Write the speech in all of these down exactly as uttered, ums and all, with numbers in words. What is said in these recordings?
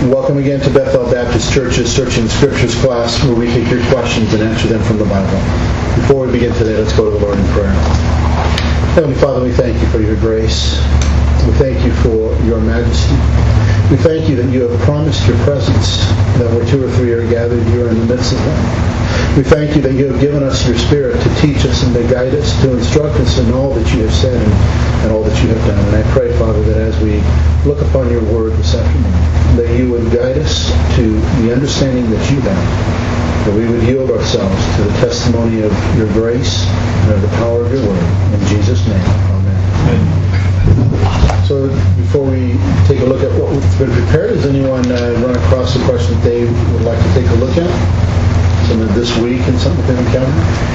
Welcome again to Bethel Baptist Church's Searching Scriptures class, where we take your questions and answer them from the Bible. Before we begin today, let's go to the Lord in prayer. Heavenly Father, we thank you for your grace. We thank you for your majesty. We thank you that you have promised your presence, that where two or three are gathered, you are in the midst of them. We thank you that you have given us your Spirit to teach us and to guide us, to instruct us in all that you have said and, and all that you have done. And I pray, Father, that as we look upon your word this afternoon, that you would guide us to the understanding that you have, that we would yield ourselves to the testimony of your grace and of the power of your word. In Jesus' name, amen. Amen. So before we take a look at what's been prepared, has anyone uh, run across a question that they would like to take a look at? Something this week and something they've encountered?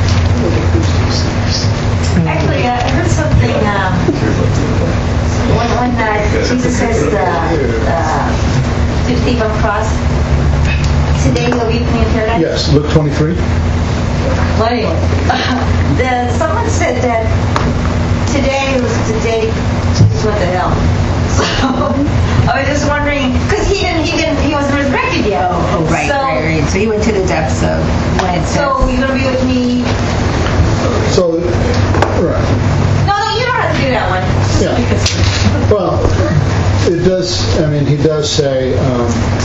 Actually, uh, I heard something um, when, when uh, Jesus says the uh, to thief on cross, today you'll be with me in paradise? Yes, Luke twenty-three. Well, anyway, the, someone said that today was the day Jesus went to hell. So I was just wondering, because he didn't, he didn't, he wasn't resurrected yet. Oh, oh right, so, right, right. So he went to the depths of when it says. So you're gonna be with me. So, right. No, no, you don't have to do that one. Just Yeah. because. Well, it does. I mean, he does say um,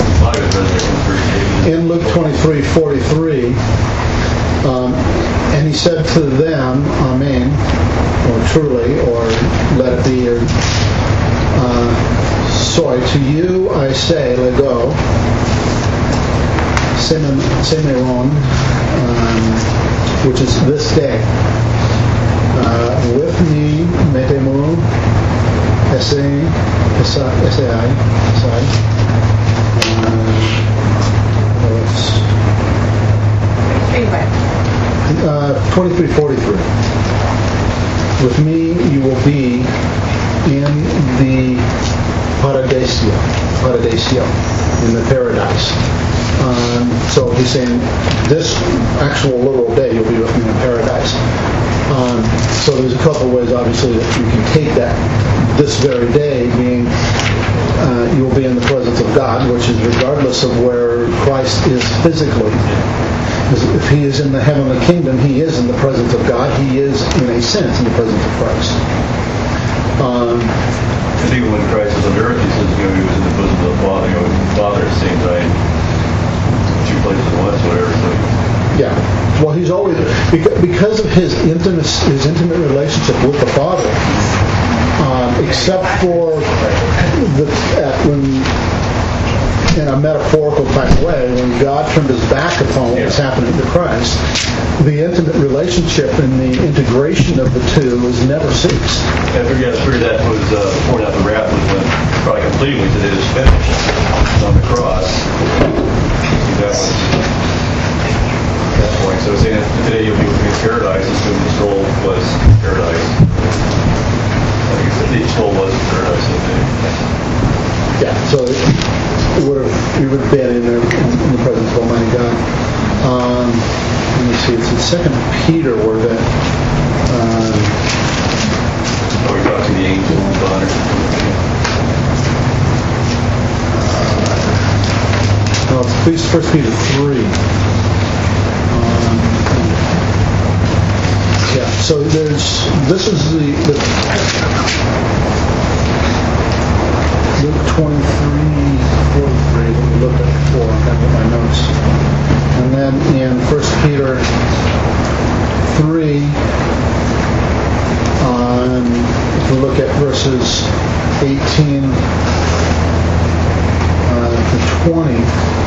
in Luke twenty-three forty-three, um, and he said to them, Amen, or truly, or let it be, or uh, sorry, to you I say, let go, semeron, um, which is this day. Uh, with me, metemu, essay, essay, essay. Uh, twenty-three forty-three. With me you will be in the paradisio, paradisio, in the paradise. Um, so he's saying this actual literal day you'll be with me in paradise. Um, so there's a couple of ways, obviously, that you can take that. This very day being uh, you'll be in the presence of God, which is regardless of where Christ is physically. Because if he is in the heavenly kingdom, he is in the presence of God. He is, in a sense, in the presence of Christ. Um, and even when Christ was on earth, he says, you know, he was in the bosom of the Father, you know, the Father at the same time, two places at once, whatever. So yeah. Well, he's always, because of his intimate, his intimate relationship with the Father, um, except for the, uh, when, in a metaphorical type of way, when God turned his back upon what was happening to Christ, the intimate relationship and the integration of the two was never ceased. I forget, I figured that was uh, pouring out the wrath was when probably completely said it is finished on the cross. That was that point. So saying today you'll be with me in paradise, assuming the soul was paradise. I think it's the soul was paradise that day. Yeah, so it would have, we would have been in, there, in the presence of Almighty God. Um, let me see, it's in Second Peter where that. Um, oh, we talked to the angel and honor. Uh, no, it's please First Peter three. Um, yeah, so there's this is the. the Luke twenty-three forty-three, that we looked at before, I have my notes. And then in First Peter three, um, if we look at verses eighteen uh, to twenty,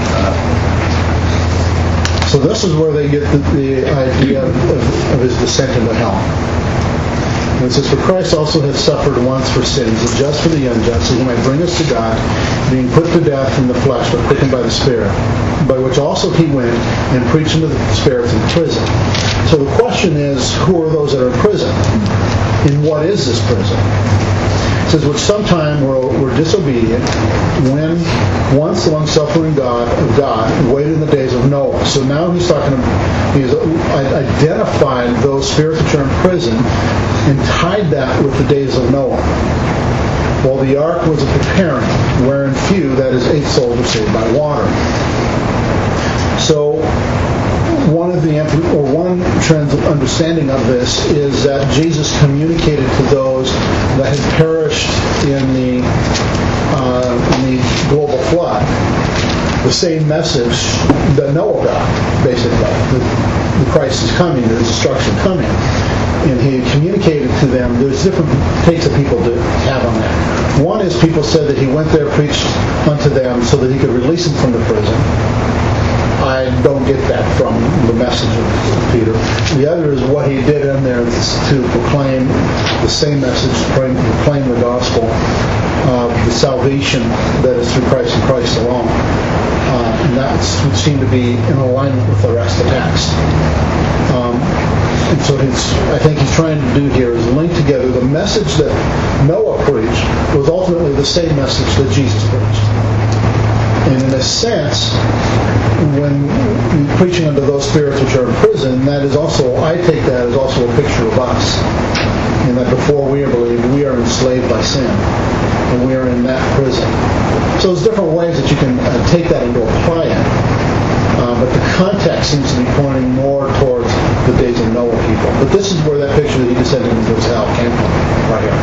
so this is where they get the, the idea of, of, of his descent into hell. And it says, for Christ also hath suffered once for sins, the just for the unjust, that he might bring us to God, being put to death in the flesh, but quickened by the Spirit, by which also he went and preached unto the spirits in prison. So the question is, who are those that are in prison? And what is this prison? It says, which sometime were, were disobedient, when once the long-suffering God of God waited in the days of Noah. So now he's talking about, he's identified those spirits which are in prison and tied that with the days of Noah. Well, the ark was a preparing, wherein few, that is, eight souls, were saved by water. So, one of the or one trans understanding of this is that Jesus communicated to those that had perished in the uh, in the global flood the same message that Noah got, basically. The, the Christ is coming, there's destruction coming. And he communicated to them, there's different takes that people do have on that. One is people said that he went there, preached unto them so that he could release them from the prison. I don't get that from the message of Peter. The other is what he did in there to proclaim the same message, proclaim the gospel of the salvation that is through Christ and Christ alone. Uh, and that would seem to be in alignment with the rest of the text. Um, and so he's, I think he's trying to do here is link together the message that Noah preached was ultimately the same message that Jesus preached. And in a sense, when preaching unto those spirits which are in prison, that is also, I take that as also a picture of us. And that before we are believed, we are enslaved by sin. And we are in that prison. So there's different ways that you can uh, take that and go apply it. Uh, but the context seems to be pointing more towards the days of Noah people. But this is where that picture that he descended into his hell came from, right here.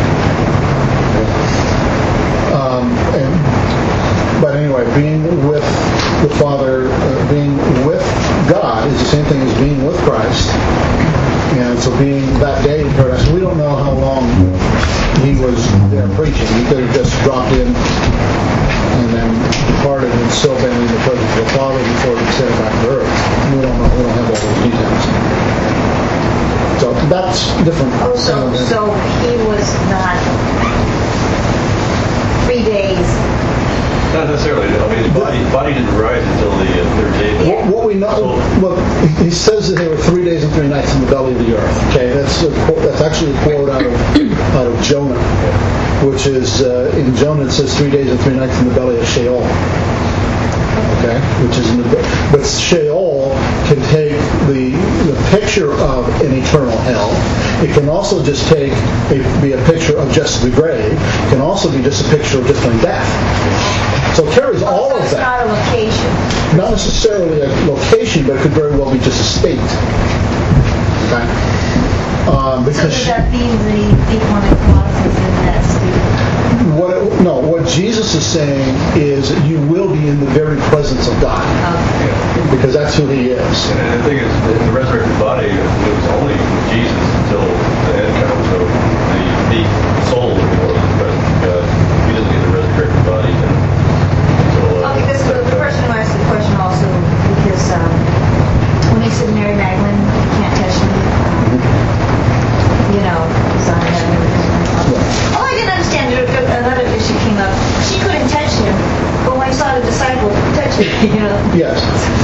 Um, and, but anyway, being with the Father, uh, being with God is the same thing as being with Christ. And so being that day in paradise, we don't know how long he was there preaching. He could have just dropped in and then departed and still been in the presence of the Father before he sent back to earth. We don't know. We don't have all those details. So that's different. Oh, so, so he was not three days. Not necessarily. I mean, his body, body didn't rise until the uh, third day. What, what we know, well, he says that they were three days and three nights in the belly of the earth. Okay, that's a, that's actually a quote out of out of Jonah, which is uh, in Jonah it says three days and three nights in the belly of Sheol. Okay, which is in the but Sheol can take the the picture of an eternal hell. It can also just take a, be a picture of just the grave. It can also be just a picture of different death. So it carries all so of it's that. Not a location. Not necessarily a location, but it could very well be just a state. Okay. Um, So because does that mean the deep one in Colossians in that state? what it, no, what Jesus is saying is that you will be in the very presence of God, Okay. because that's who He is. And the thing is, the resurrected body lives only with Jesus until the end comes. So the unique soul will be in the presence of God. He doesn't get the resurrected body until. Uh, Okay, this the person who asked the question also because um, when he said Mary Magdalene, you can't touch me. Um, you know, because I'm never. Oh, I didn't understand. Another issue came up. She couldn't touch him, but when I saw the disciple touch him, you know. Yes.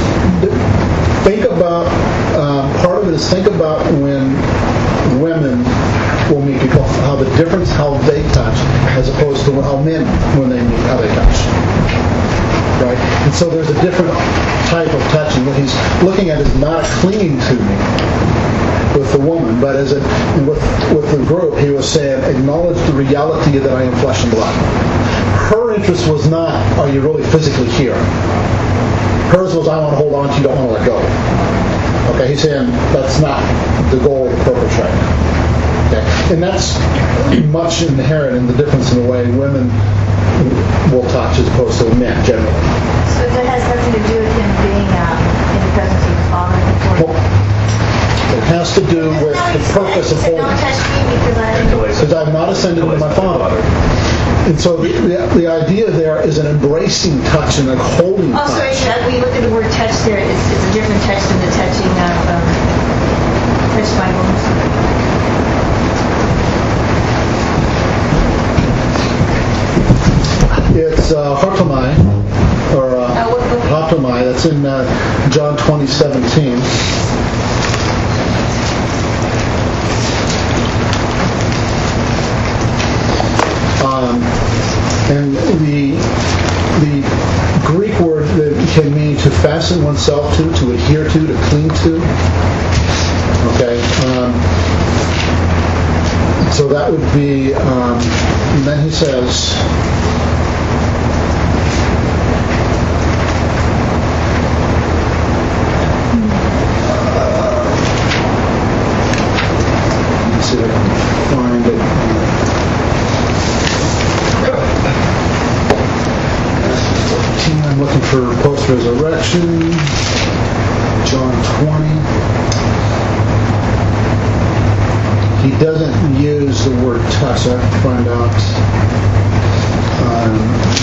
Think about um, part of it is think about when women will meet people, how the difference how they touch as opposed to how men when they meet how they touch. Right? And so there's a different type of touching. What he's looking at is not clinging to me with the woman, but as a, with, with the group, he was saying, acknowledge the reality that I am flesh and blood. Her interest was not, are you really physically here? Hers was, I want to hold on to you, don't want to let go. Okay, he's saying that's not the goal of the purpose right now. Okay, and that's much inherent in the difference in the way women will touch as opposed to men generally. So that has nothing to do with him being um, in the presence of the Father before. Well, it has to do with No, the he purpose said, of he said, holding. don't touch me because I Because I have not ascended to my Father. And so the, the, the idea there is an embracing touch and a holding Oh, sorry, touch. uh, we looked at the word touch there. It's, it's a different touch than the touching of um, touch by wounds. It's uh, hartomai, or uh, Uh, what- what- haptomai. That's in uh, John twenty seventeen. Um, and the the Greek word that can mean to fasten oneself to, to adhere to, to cling to. Okay. Um, so that would be. Um, and then he says, let's see if I can find it. I'm looking for post-resurrection, John twenty. He doesn't use the word touch. I have to find out. Um,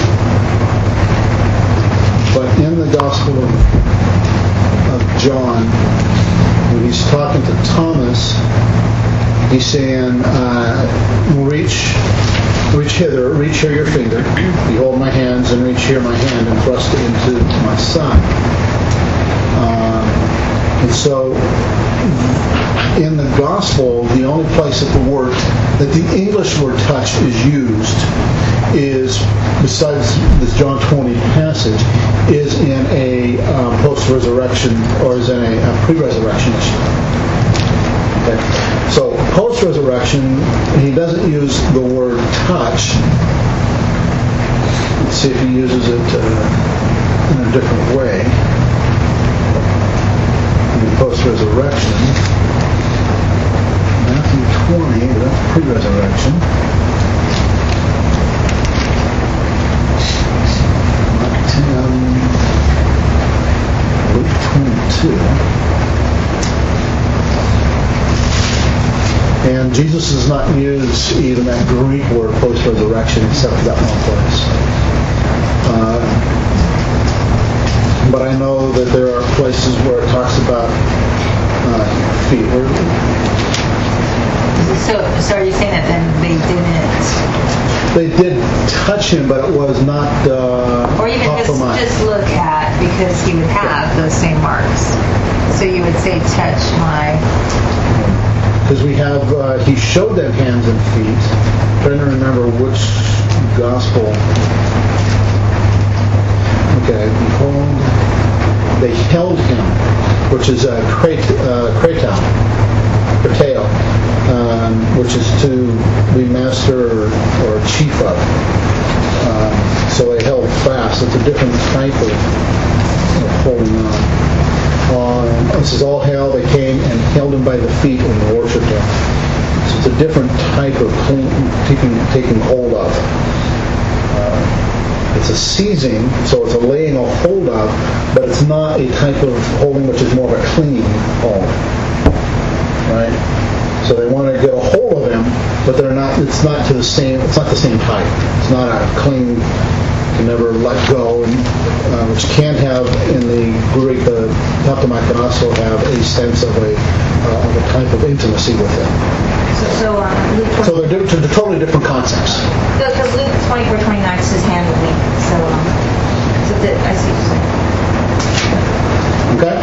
but in the Gospel of, of John, when he's talking to Thomas, he's saying, uh, reach, reach hither, reach here your finger, behold my hands, and reach here my hand, and thrust it into my side. Uh, and so, in the Gospel, the only place that the word, that the English word touch is used is, besides this John twenty passage, is in a um, post-resurrection, or is in a, a pre-resurrection issue. Okay? So, post-resurrection, he doesn't use the word touch. Let's see if he uses it uh, in a different way. In post-resurrection, Matthew twenty, that's pre-resurrection. Mark ten, Luke twenty-two. And Jesus does not use even that Greek word post-resurrection except for that one place. Uh, but I know that there are places where it talks about uh, feet. Where, So, so are you saying that then they didn't, They did touch him, but it was not uh, or even just, compromised. just look at, because he would have those same marks. So you would say, touch my, Because we have, uh, he showed them hands and feet. I'm trying to remember which gospel. Okay, behold, they held him, which is a krat, uh, kraton, krateo, um, which is to be master or chief of. Um, so they held fast. It's a different type of, of holding on. Uh, this is all hell. They came and held him by the feet and worshipped him. So it's a different type of clean, taking, taking hold of. Uh, it's a seizing, so it's a laying a hold of, but it's not a type of holding which is more of a clinging hold. Right? So they want to get a hold of him, but they're not. It's not to the same. It's not the same type. It's not a cling, can never let go, and uh, which can have in the Greek. The Taptoma can also have a sense of a uh, of a type of intimacy with him. So, so um, Luke So they're, di- they're totally different concepts. because Luke twenty-four twenty-nine says hand with me. So, um, so that, I see what you're saying. Okay.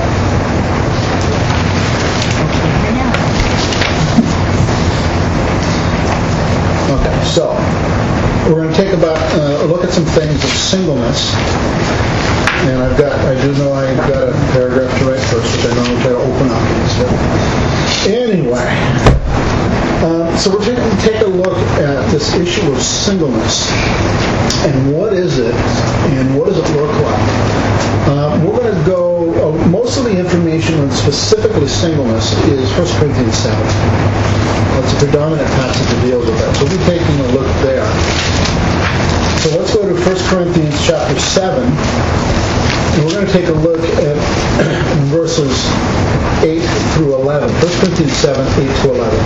Okay, so we're going to take about uh, a look at some things of singleness, and I've got, I do know I've got a paragraph to write first, which I know I'll try to open up. So, anyway, uh, so we're going to take a look at this issue of singleness, and what is it, and what does it look like? Uh, we're going to go, uh, most of the information on specifically singleness is First Corinthians seven. That's a predominant passage that deals with that. So we'll be taking a look there. So let's go to First Corinthians chapter seven. And we're going to take a look at verses eight through eleven. First Corinthians seven, eight to eleven.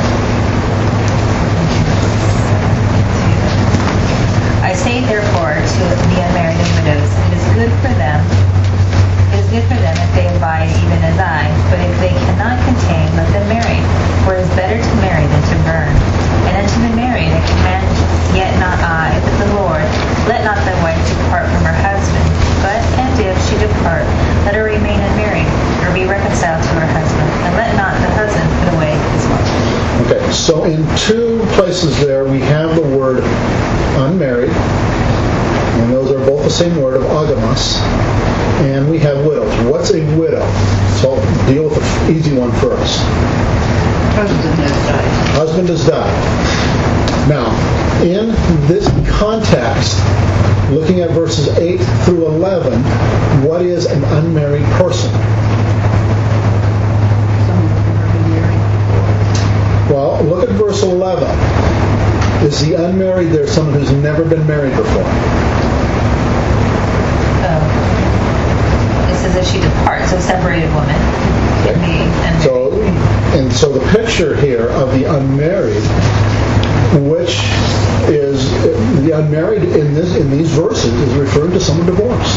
I say therefore to the unmarried and widows, it is good for them, it is good for them if they abide even as I, but if they cannot contain, let them marry. For it is better to marry than to burn. And unto the married I command, yet not I, but the Lord, let not the wife depart from her husband, but, and if she depart, let her remain unmarried, or be reconciled to her husband, and let not the husband put away his wife. Okay, so in two places there we have the word unmarried, and those are both the same word of agamos, and we have widows. What's a widow? So I'll deal with the easy one first. Husband has died. Husband has died. Now, in this context, looking at verses eight through eleven, what is an unmarried person? Well, look at verse eleven. Is the unmarried there someone who's never been married before? Um, it says that she departs, a separated woman. Okay. The unmarried. So, and so the picture here of the unmarried, which is the unmarried in this in these verses, is referring to someone divorced.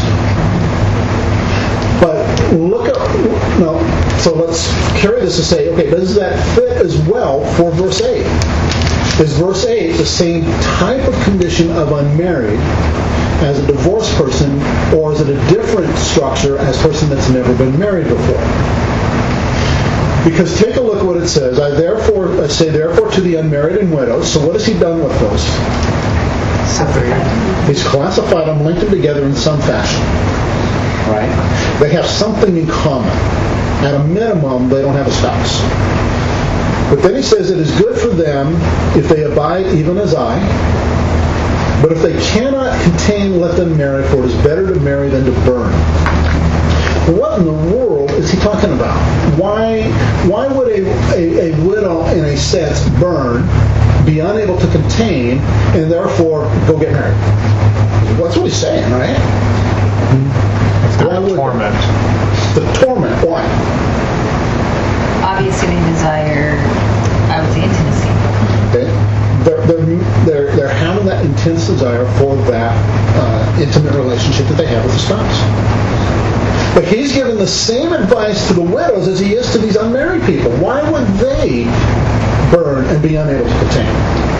But look at no. So let's carry this to say, okay, does that fit as well for verse eight? Is verse eight the same type of condition of unmarried as a divorced person, or is it a different structure as a person that's never been married before? Because take a look at what it says. I therefore I say therefore to the unmarried and widows. So what has he done with those? Separated. He's classified them, linked them together in some fashion. Right? They have something in common. At a minimum, they don't have a spouse. But then he says it is good for them if they abide even as I. But if they cannot contain, let them marry, for it is better to marry than to burn. What in the world is he talking about? Why why would a, a, a widow, in a sense, burn, be unable to contain, and therefore go get married? That's what he's saying, right? Why would torment. The torment. Why? Obviously, they desire, I would say, intimacy. Okay. They're, they're, they're, they're having that intense desire for that uh, intimate relationship that they have with the spouse. But he's given the same advice to the widows as he is to these unmarried people. Why would they burn and be unable to contain?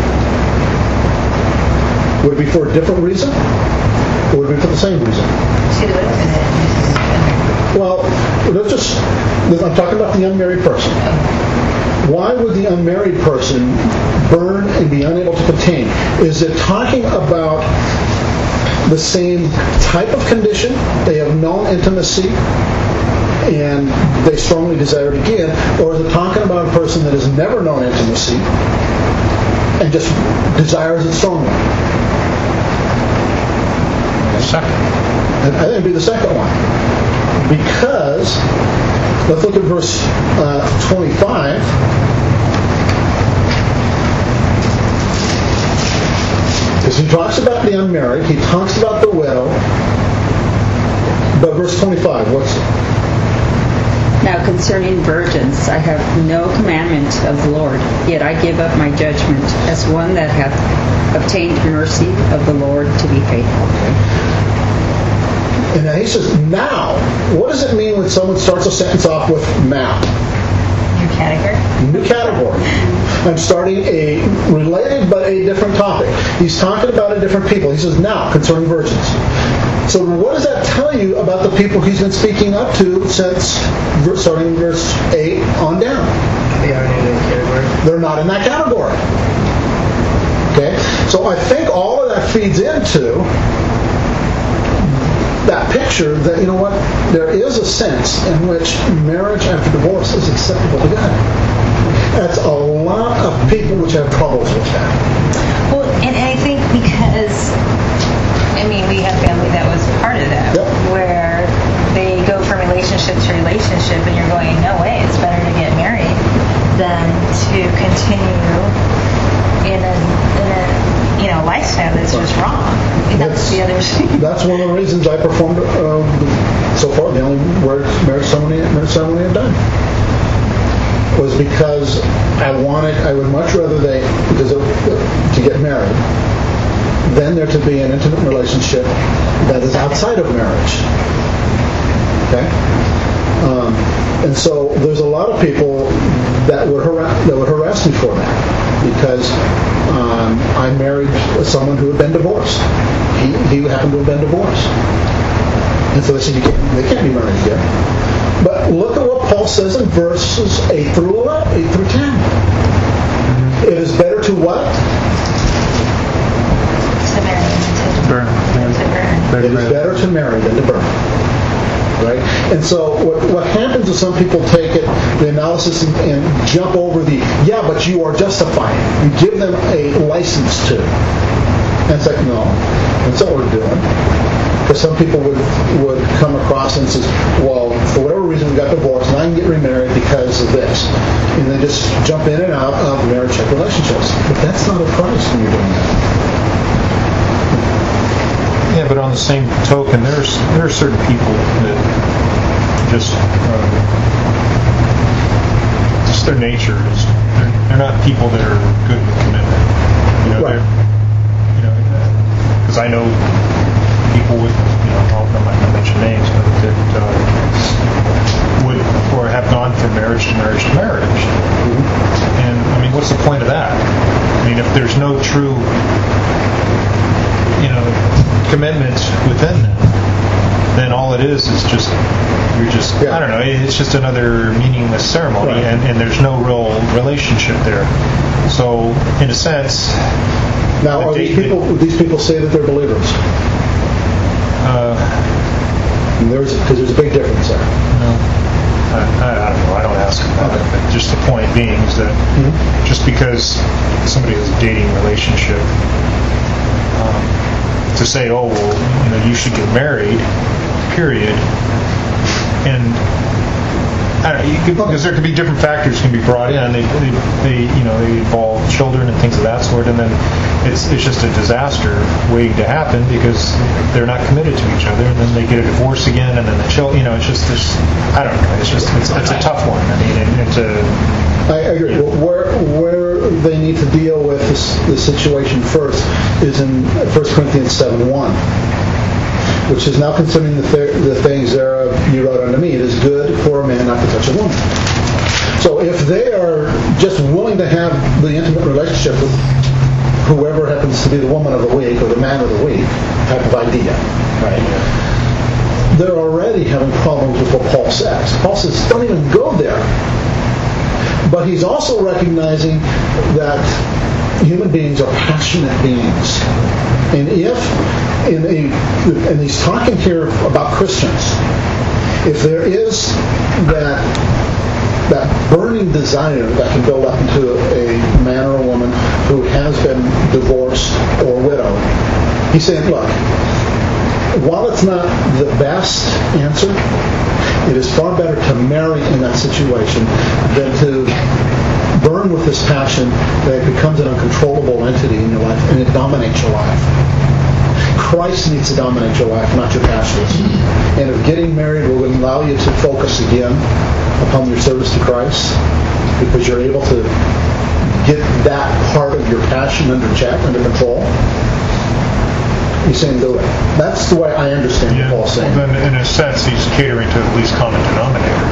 Would it be for a different reason? Or would it be for the same reason? See the widows in it. Well, let's just, I'm talking about the unmarried person. Why would the unmarried person burn and be unable to contain? Is it talking about the same type of condition? They have known intimacy and they strongly desire it again. Or is it talking about a person that has never known intimacy and just desires it strongly? Second. And I think it'd be the second one. Because, let's look at verse uh, twenty-five. Because he talks about the unmarried, he talks about the widow. But verse twenty-five, what's it? Now concerning virgins, I have no commandment of the Lord, yet I give up my judgment as one that hath obtained mercy of the Lord to be faithful. And then he says, now. What does it mean when someone starts a sentence off with now? New category? New category. I'm starting a related but a different topic. He's talking about a different people. He says, now, concerning virgins. So what does that tell you about the people he's been speaking up to since starting in verse eight on down? They aren't in that category. They're not in that category. Okay? So I think all of that feeds into that picture that, you know what, there is a sense in which marriage after divorce is acceptable to God. That's a lot of people which have troubles with that. Well, and I think because, I mean, we have family that was part of that, Yep. where they go from relationship to relationship, and you're going, no way, it's better to get married than to continue in a, in a you know, lifestyle that's just wrong. And that's, the other thing. That's one of the reasons I performed uh, so far. The only marriage ceremony, marriage ceremony I've done was because I wanted. I would much rather they because of, to get married than there to be an intimate relationship that is outside of marriage. Okay, um, and so there's a lot of people that would harass that would harass me for that because um, I married someone who had been divorced. He, he happened to have been divorced. And so they said, you can't, they can't be married again. But look at what Paul says in verses eight through eleven, eight through ten. Mm-hmm. It is better to what? To marry than to Burn. than to burn. It is better to marry than to burn. right? And so what, what happens is some people take it, the analysis, and, and jump over the, yeah, but you are justified. You give them a license to. And it's like, no, that's not what we're doing. Because some people would would come across and says, well, for whatever reason we got divorced and I can get remarried because of this. And they just jump in and out of marriage type relationships. But that's not of Christ when you're doing that. Yeah, but on the same token, there's there are certain people that just um, just their nature is they're, they're not people that are good with commitment. You know, Right. they're you know because I know people with you know I'm not going to mention names, but that uh, would or have gone from marriage to marriage to marriage. Mm-hmm. And I mean, what's the point of that? I mean, if there's no true you know commitment within them, then all it is is just you're just Yeah. I don't know, it's just another meaningless ceremony. Right. and, and there's no real relationship there. So in a sense, Now, the are these date- people, would these people say that they're believers? uh, And there's because there's a big difference there. no, I, I don't know, I don't ask about it, but just the point being is that Mm-hmm. just because somebody has a dating relationship, um, to say, oh, well, you know, you should get married, period, and I don't know, you could, because there could be different factors can be brought in. They, they, they, you know, they involve children and things of that sort, and then it's it's just a disaster waiting to happen because they're not committed to each other, and then they get a divorce again, and then the child, you know, it's just this. I don't know. It's just it's, it's a tough one. I mean, it, it's a. I agree. Where where they need to deal with this, this situation first is in First Corinthians seven one, which is now concerning the, th- the things thereof you wrote unto me. It is good for a man not to touch a woman. So if they are just willing to have the intimate relationship with whoever happens to be the woman of the week or the man of the week type of idea, right? They're already having problems with what Paul says. Paul says, don't even go there. But he's also recognizing that human beings are passionate beings. And if, in a, and he's talking here about Christians, if there is that that burning desire that can build up into a man or a woman who has been divorced or widowed, he's saying, look, while it's not the best answer, it is far better to marry in that situation than to burn with this passion that it becomes an uncontrollable entity in your life and it dominates your life. Christ needs to dominate your life, not your passions. And if getting married will allow you to focus again upon your service to Christ, because you're able to get that part of your passion under check, under control, he's saying do it. That's the way I understand Yeah. what Paul's saying. Well, then, in a sense, he's catering to the least common denominator.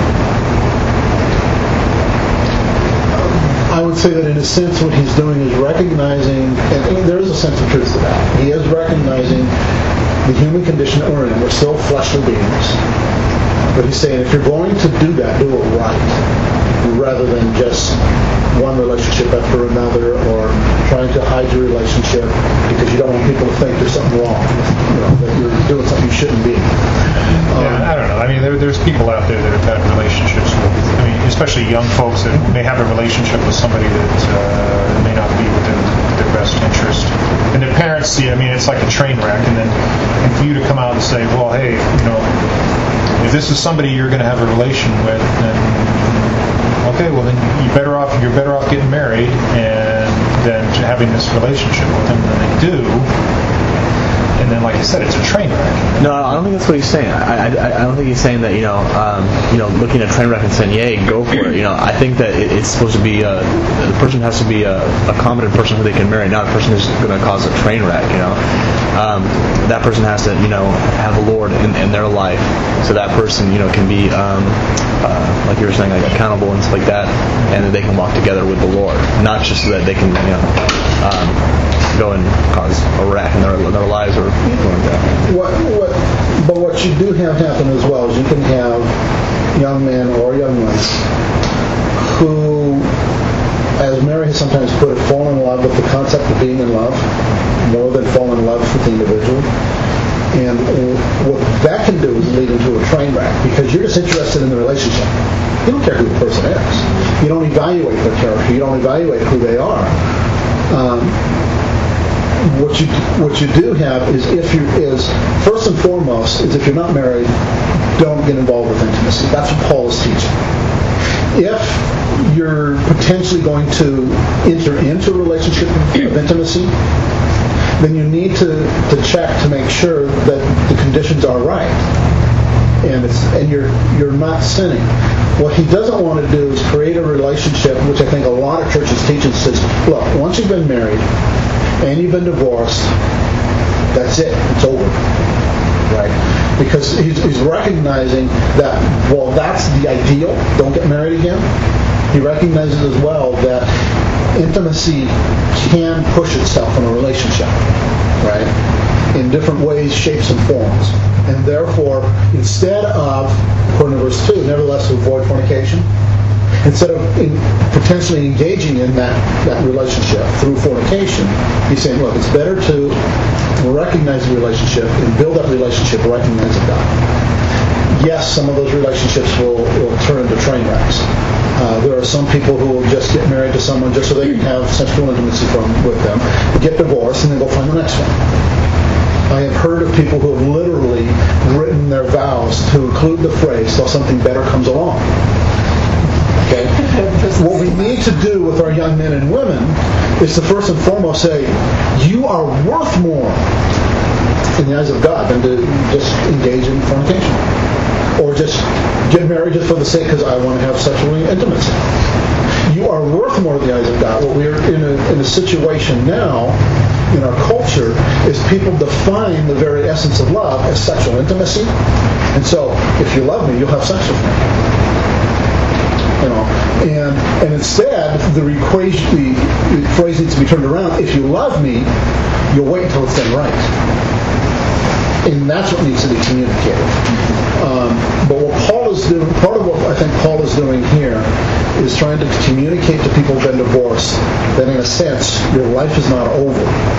I would say that in a sense what he's doing is recognizing, and there is a sense of truth to that, he is recognizing the human condition that we're in. We're still fleshly beings. But he's saying if you're going to do that, do it right, rather than just one relationship after another or trying to hide your relationship because you don't want people to think there's something wrong, you know, that you're doing something you shouldn't be. Um, Yeah, I don't know. I mean, there, there's people out there that have had relationships with, I mean, especially young folks that may have a relationship with somebody that uh, may not be within their best interest. And their parents see, I mean, it's like a train wreck. And then and for you to come out and say, well, hey, you know, if this is somebody you're going to have a relation with, then okay, well then you better off you're better off getting married and than having this relationship with them than they do. And then, like I said, it's a train wreck. No, I don't think that's what he's saying. I, I, I don't think he's saying that, you know, um, you know, looking at a train wreck and saying, yay, go for it. You know, I think that it, it's supposed to be, a, the person has to be a, a competent person who they can marry, not a person who's going to cause a train wreck, you know. Um, that person has to, you know, have the Lord in, in their life, so that person, you know, can be, um, uh, like you were saying, like accountable and stuff like that, and that they can walk together with the Lord, not just so that they can, you know, um, go and cause a wreck in their, their lives or anything like that. What, what, but what you do have happen as well is you can have young men or young women who, as Mary has sometimes put it, fall in love with the concept of being in love more than fall in love with the individual. And what that can do is lead into a train wreck because you're just interested in the relationship. You don't care who the person is. You don't evaluate their character. You don't evaluate who they are. Um, what you what you do have is if you is first and foremost is if you're not married, don't get involved with intimacy. That's what Paul is teaching. If you're potentially going to enter into a relationship of intimacy, then you need to, to check to make sure that the conditions are right, and it's and you're you're not sinning. What he doesn't want to do is create a relationship, which I think a lot of churches teach, and says, look, once you've been married and you've been divorced, that's it. It's over. Right? Because he's, he's recognizing that, well, that's the ideal. Don't get married again. He recognizes as well that intimacy can push itself in a relationship, right? In different ways, shapes, and forms. And therefore, instead of, according to verse two, nevertheless to avoid fornication, instead of in, potentially engaging in that, that relationship through fornication, he's saying, look, it's better to recognize the relationship and build that relationship recognizing God. Yes, some of those relationships will, will turn into train wrecks. Uh, there are some people who will just get married to someone just so they can have sexual intimacy from with them, get divorced, and then go find the next one. I have heard of people who have literally written their vows to include the phrase, till something better comes along. Okay? What we need to do with our young men and women is to first and foremost say, you are worth more in the eyes of God than to just engage in fornication. Or just get married just for the sake because I want to have sexual intimacy. You are worth more in the eyes of God. What we're in a, in a situation now in our culture is people define the very essence of love as sexual intimacy. And so, if you love me, you'll have sex with me. You know, and and instead, the equation, the, the phrase needs to be turned around. If you love me, you'll wait until it's done right. And that's what needs to be communicated. Um, but what Paul is doing, part of what I think Paul is doing here is trying to communicate to people who've been divorced that in a sense, your life is not over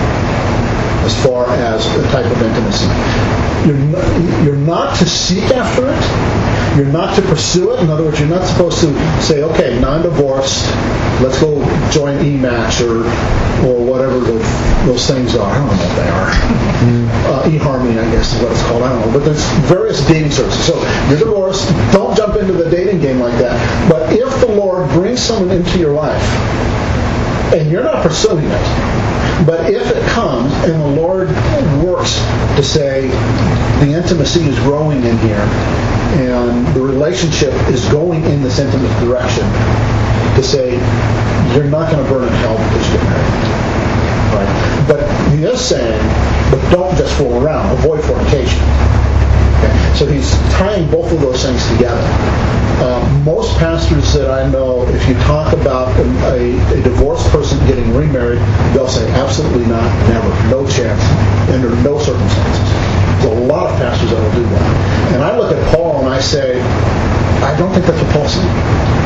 as far as the type of intimacy. You're not, you're not to seek after it. You're not to pursue it. In other words, you're not supposed to say, okay, non-divorced, let's go join E-Match or or whatever those, those things are. I don't know what they are. Uh, eHarmony, I guess is what it's called. I don't know. But there's various dating services. So you're divorced. Don't jump into the dating game like that. But if the Lord brings someone into your life and you're not pursuing it, but if it comes and the Lord works to say the intimacy is growing in here and the relationship is going in this intimate direction, to say you're not going to burn in hell because you get married. Right? But he is saying, but don't just fool around. Avoid fornication. Okay? So he's tying both of those things together. Uh, most pastors that I know, if you talk about a, a divorced person getting remarried, they'll say, absolutely not, never, no chance, under no circumstances. There's a lot of pastors that will do that. And I look at Paul and I say, I don't think that's what Paul's saying.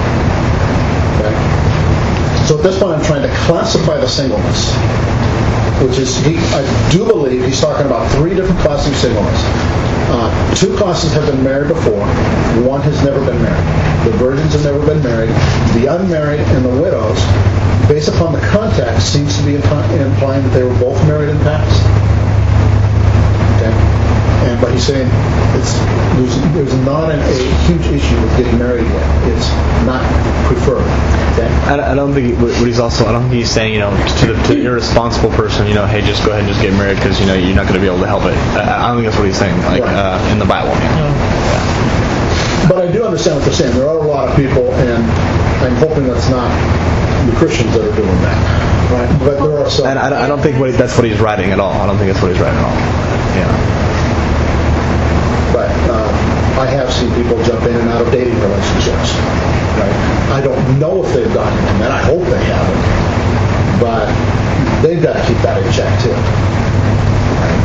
Okay? So at this point I'm trying to classify the singleness, which is, he, I do believe he's talking about three different classes of singleness. Uh, two classes have been married before. One has never been married. The virgins have never been married. The unmarried and the widows, based upon the context, seems to be impl- implying that they were both married in the past. Okay? And but he's saying it's there's, there's not an, a huge issue with getting married yet. It's not preferred. Okay? I, I don't think what he's also. I don't think he's saying, you know, to the, to the irresponsible person, you know, hey, just go ahead and just get married because you know you're not going to be able to help it. I, I don't think that's what he's saying, like right. uh, in the Bible. Yeah. But I do understand what they're saying. There are a lot of people, and I'm hoping that's not the Christians that are doing that. Right? But there are some. And I, I don't think what he, that's what he's writing at all. I don't think that's what he's writing at all. Yeah. But uh, I have seen people jump in and out of dating relationships. Right? I don't know if they've gotten into that. I hope they haven't. But they've got to keep that in check too. Right?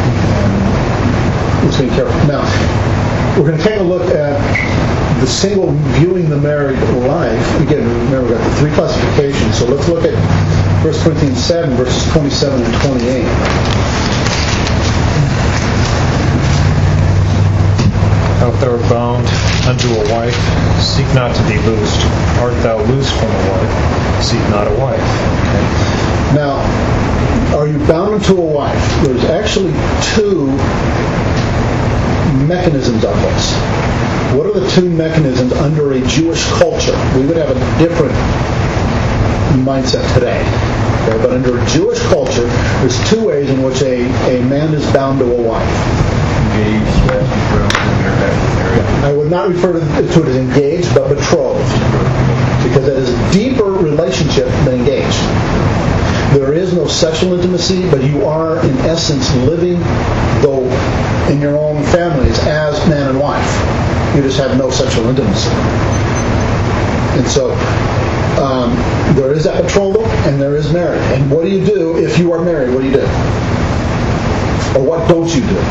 Let's be careful. Now, we're going to take a look at the single viewing the married life. Again, remember we've got the three classifications. So let's look at First Corinthians seven, verses twenty-seven and twenty-eight. Oh, thou art bound unto a wife, seek not to be loosed. Art thou loosed from a wife, seek not a wife. Okay. Now, are you bound unto a wife? There's actually two mechanisms of this. What are the two mechanisms under a Jewish culture? We would have a different mindset today. Okay? But under a Jewish culture, there's two ways in which a, a man is bound to a wife. Engaged, betrothed, married. I would not refer to it as engaged, but betrothed. Because that is a deeper relationship than engaged. There is no sexual intimacy, but you are, in essence, living, though in your own families, as man and wife. You just have no sexual intimacy. And so, um, there is that betrothal, and there is marriage. And what do you do if you are married? What do you do? Or what don't you do?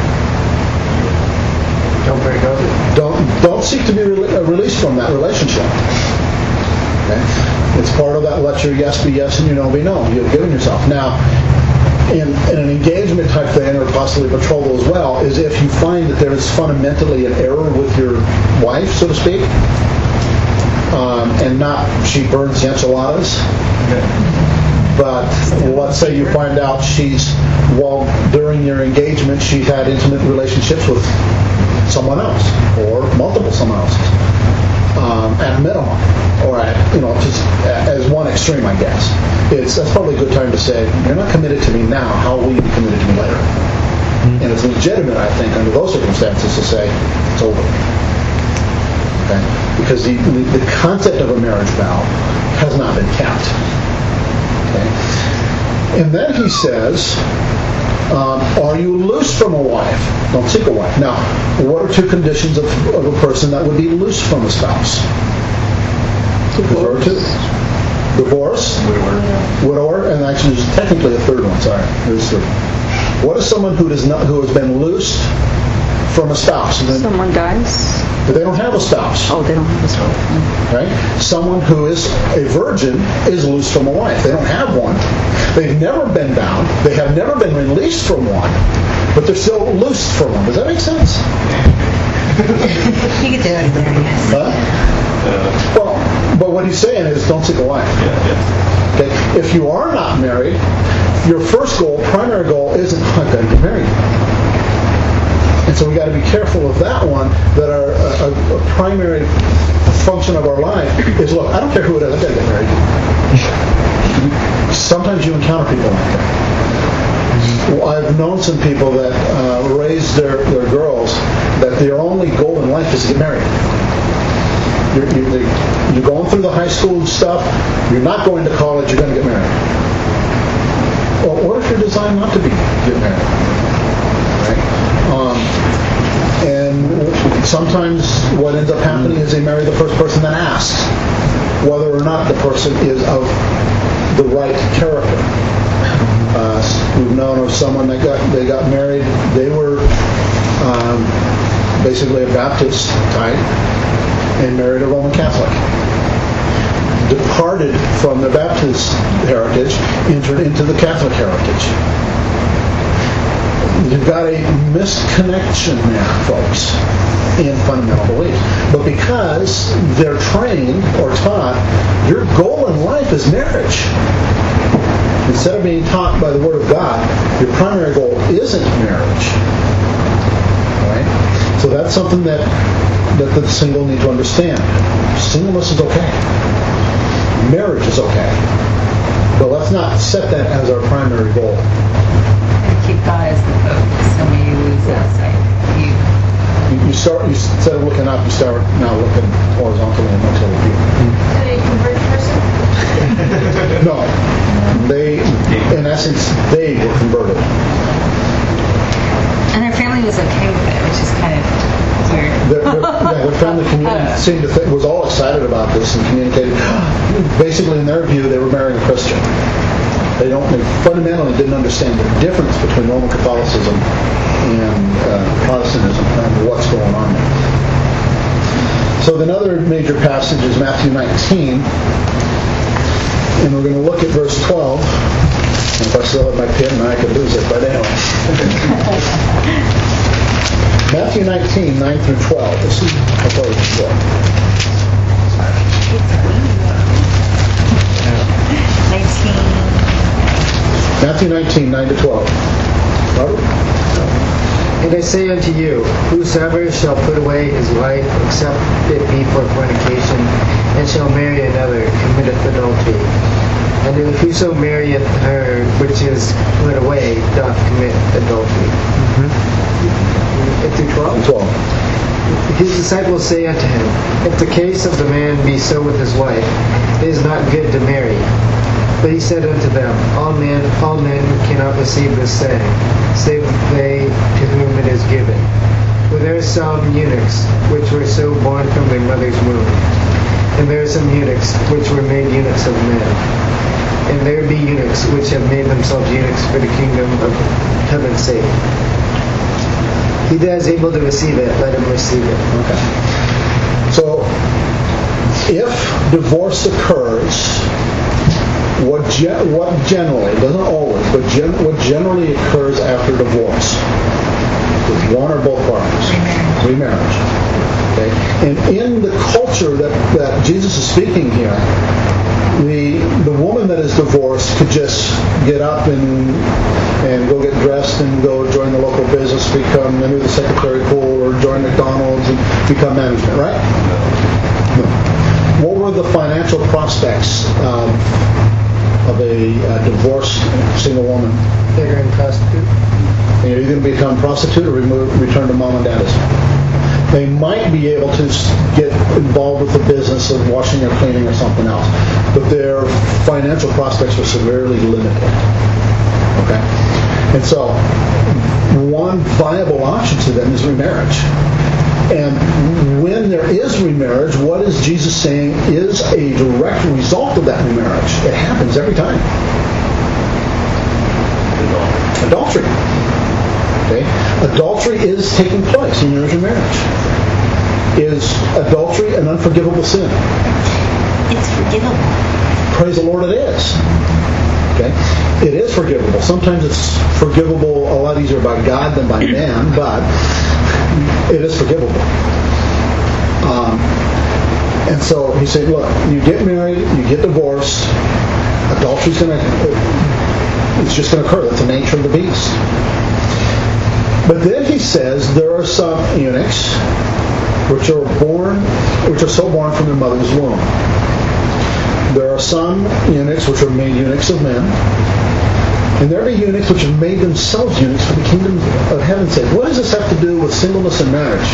Don't break up. Don't don't seek to be re- released from that relationship. Okay? It's part of that let your yes be yes and your no be no. You've given yourself. Now, in, in an engagement type thing, or possibly betrothal as well, is if you find that there is fundamentally an error with your wife, so to speak, um, and not she burns the enchiladas, but let's say you find out she's, while during your engagement, she had intimate relationships with someone else, or multiple someone else's, um, at a minimum, or at, you know, just as one extreme, I guess. It's that's probably a good time to say, you're not committed to me now. How will you be committed to me later? Mm-hmm. And it's legitimate, I think, under those circumstances, to say it's over. Okay, because the, the the concept of a marriage vow has not been kept. Okay, and then he says, Um, are you loose from a wife? Don't seek a wife. Now, what are two conditions of, of a person that would be loose from a spouse? Divorce. Divorce. Widower. Widower, and actually there's technically a third one. Sorry, there's three. What is someone who does not, who has been loosed from a spouse? And then, Someone dies? but they don't have a spouse. Oh, they don't have a spouse. Right? Someone who is a virgin is loose from a wife. They don't have one. They've never been bound. They have never been released from one, but they're still loosed from one. Does that make sense? You could do it there, yes. Huh? Uh, Well, but what he's saying is don't seek a wife. yeah, yeah. Okay? If you are not married, your first goal, primary goal, isn't I'm going to get married. And so we got to be careful of that one, that our a, a primary function of our life is, look, I don't care who it is, I've got to get married. Sometimes you encounter people like that. Well, I've known some people that uh, raise their, their girls that their only goal in life is to get married. You're, you're, you're going through the high school stuff, you're not going to college, you're going to get married. Well, what if you're designed not to be get married? Right? Um, and sometimes what ends up happening is they marry the first person that asks whether or not the person is of the right character. Uh, we've known of someone that got they got married. They were um, basically a Baptist type and married a Roman Catholic. Departed from the Baptist heritage, entered into the Catholic heritage. You've got a misconnection there, folks, in fundamental beliefs. But because they're trained or taught, your goal in life is marriage. Instead of being taught by the Word of God, your primary goal isn't marriage. Right? So that's something that, that the single need to understand. Singleness is okay. Marriage is okay. But let's not set that as our primary goal. Keep God as the focus, and you lose that sight. You, You, you start, you, instead of looking up, you start now looking horizontally and look to other people. Did a convert person? No. They, in essence, they were converted. and their family was okay with it, which is kind of weird. Their, their, yeah, their family community seemed to think, was all excited about this and communicated. Basically, in their view, they were marrying a Christian. They don't. They fundamentally didn't understand the difference between Roman Catholicism and uh, Protestantism and what's going on there. So another major passage is Matthew nineteen, and we're going to look at verse twelve. And if I still have my pen, I could lose it, but anyway. Matthew nineteen, nine through twelve. This is a verse book. nineteen. Matthew nineteen, nine to twelve. Robert? And I say unto you, whosoever shall put away his wife, except it be for fornication, and shall marry another, committeth adultery. And if whoso marrieth her which is put away, doth commit adultery. Mm-hmm. Through twelve? twelve. His disciples say unto him, if the case of the man be so with his wife, it is not good to marry. But he said unto them, All men, all men cannot receive this saying, save they to whom it is given. For there are some eunuchs which were so born from their mother's womb, and there are some eunuchs which were made eunuchs of men, and there be eunuchs which have made themselves eunuchs for the kingdom of heaven's sake. He that is able to receive it, let him receive it. Okay. So, if divorce occurs, what ge- what generally, doesn't always, but gen- what generally occurs after divorce is one or both parties. Remarriage. Okay? And in the culture that, that Jesus is speaking here, the the woman that is divorced could just get up and and go get dressed and go join the local business, become enter the secretary pool, or join McDonald's and become management, right? No. What were the financial prospects um, of a uh, divorced single woman? Beggar and prostitute. And you're either going to become a prostitute or remove, return to mom and dad's. They might be able to get involved with the business of washing or cleaning or something else, but their financial prospects were severely limited. Okay? And so, one viable option to them is remarriage. And when there is remarriage, what is Jesus saying is a direct result of that remarriage? It happens every time. Adultery. Okay? Adultery is taking place in your marriage. Is adultery an unforgivable sin? It's forgivable. Praise the Lord, it is. Okay? It is forgivable. Sometimes it's forgivable a lot easier by God than by man, but it is forgivable. Um, and so he said, look, you get married, you get divorced, adultery's going to, it's just going to occur. That's the nature of the beast. But then he says there are some eunuchs which are born, which are so born from their mother's womb. There are some eunuchs which are made eunuchs of men, and there are eunuchs which have made themselves eunuchs for the kingdom of heaven's sake. What does this have to do with singleness and marriage?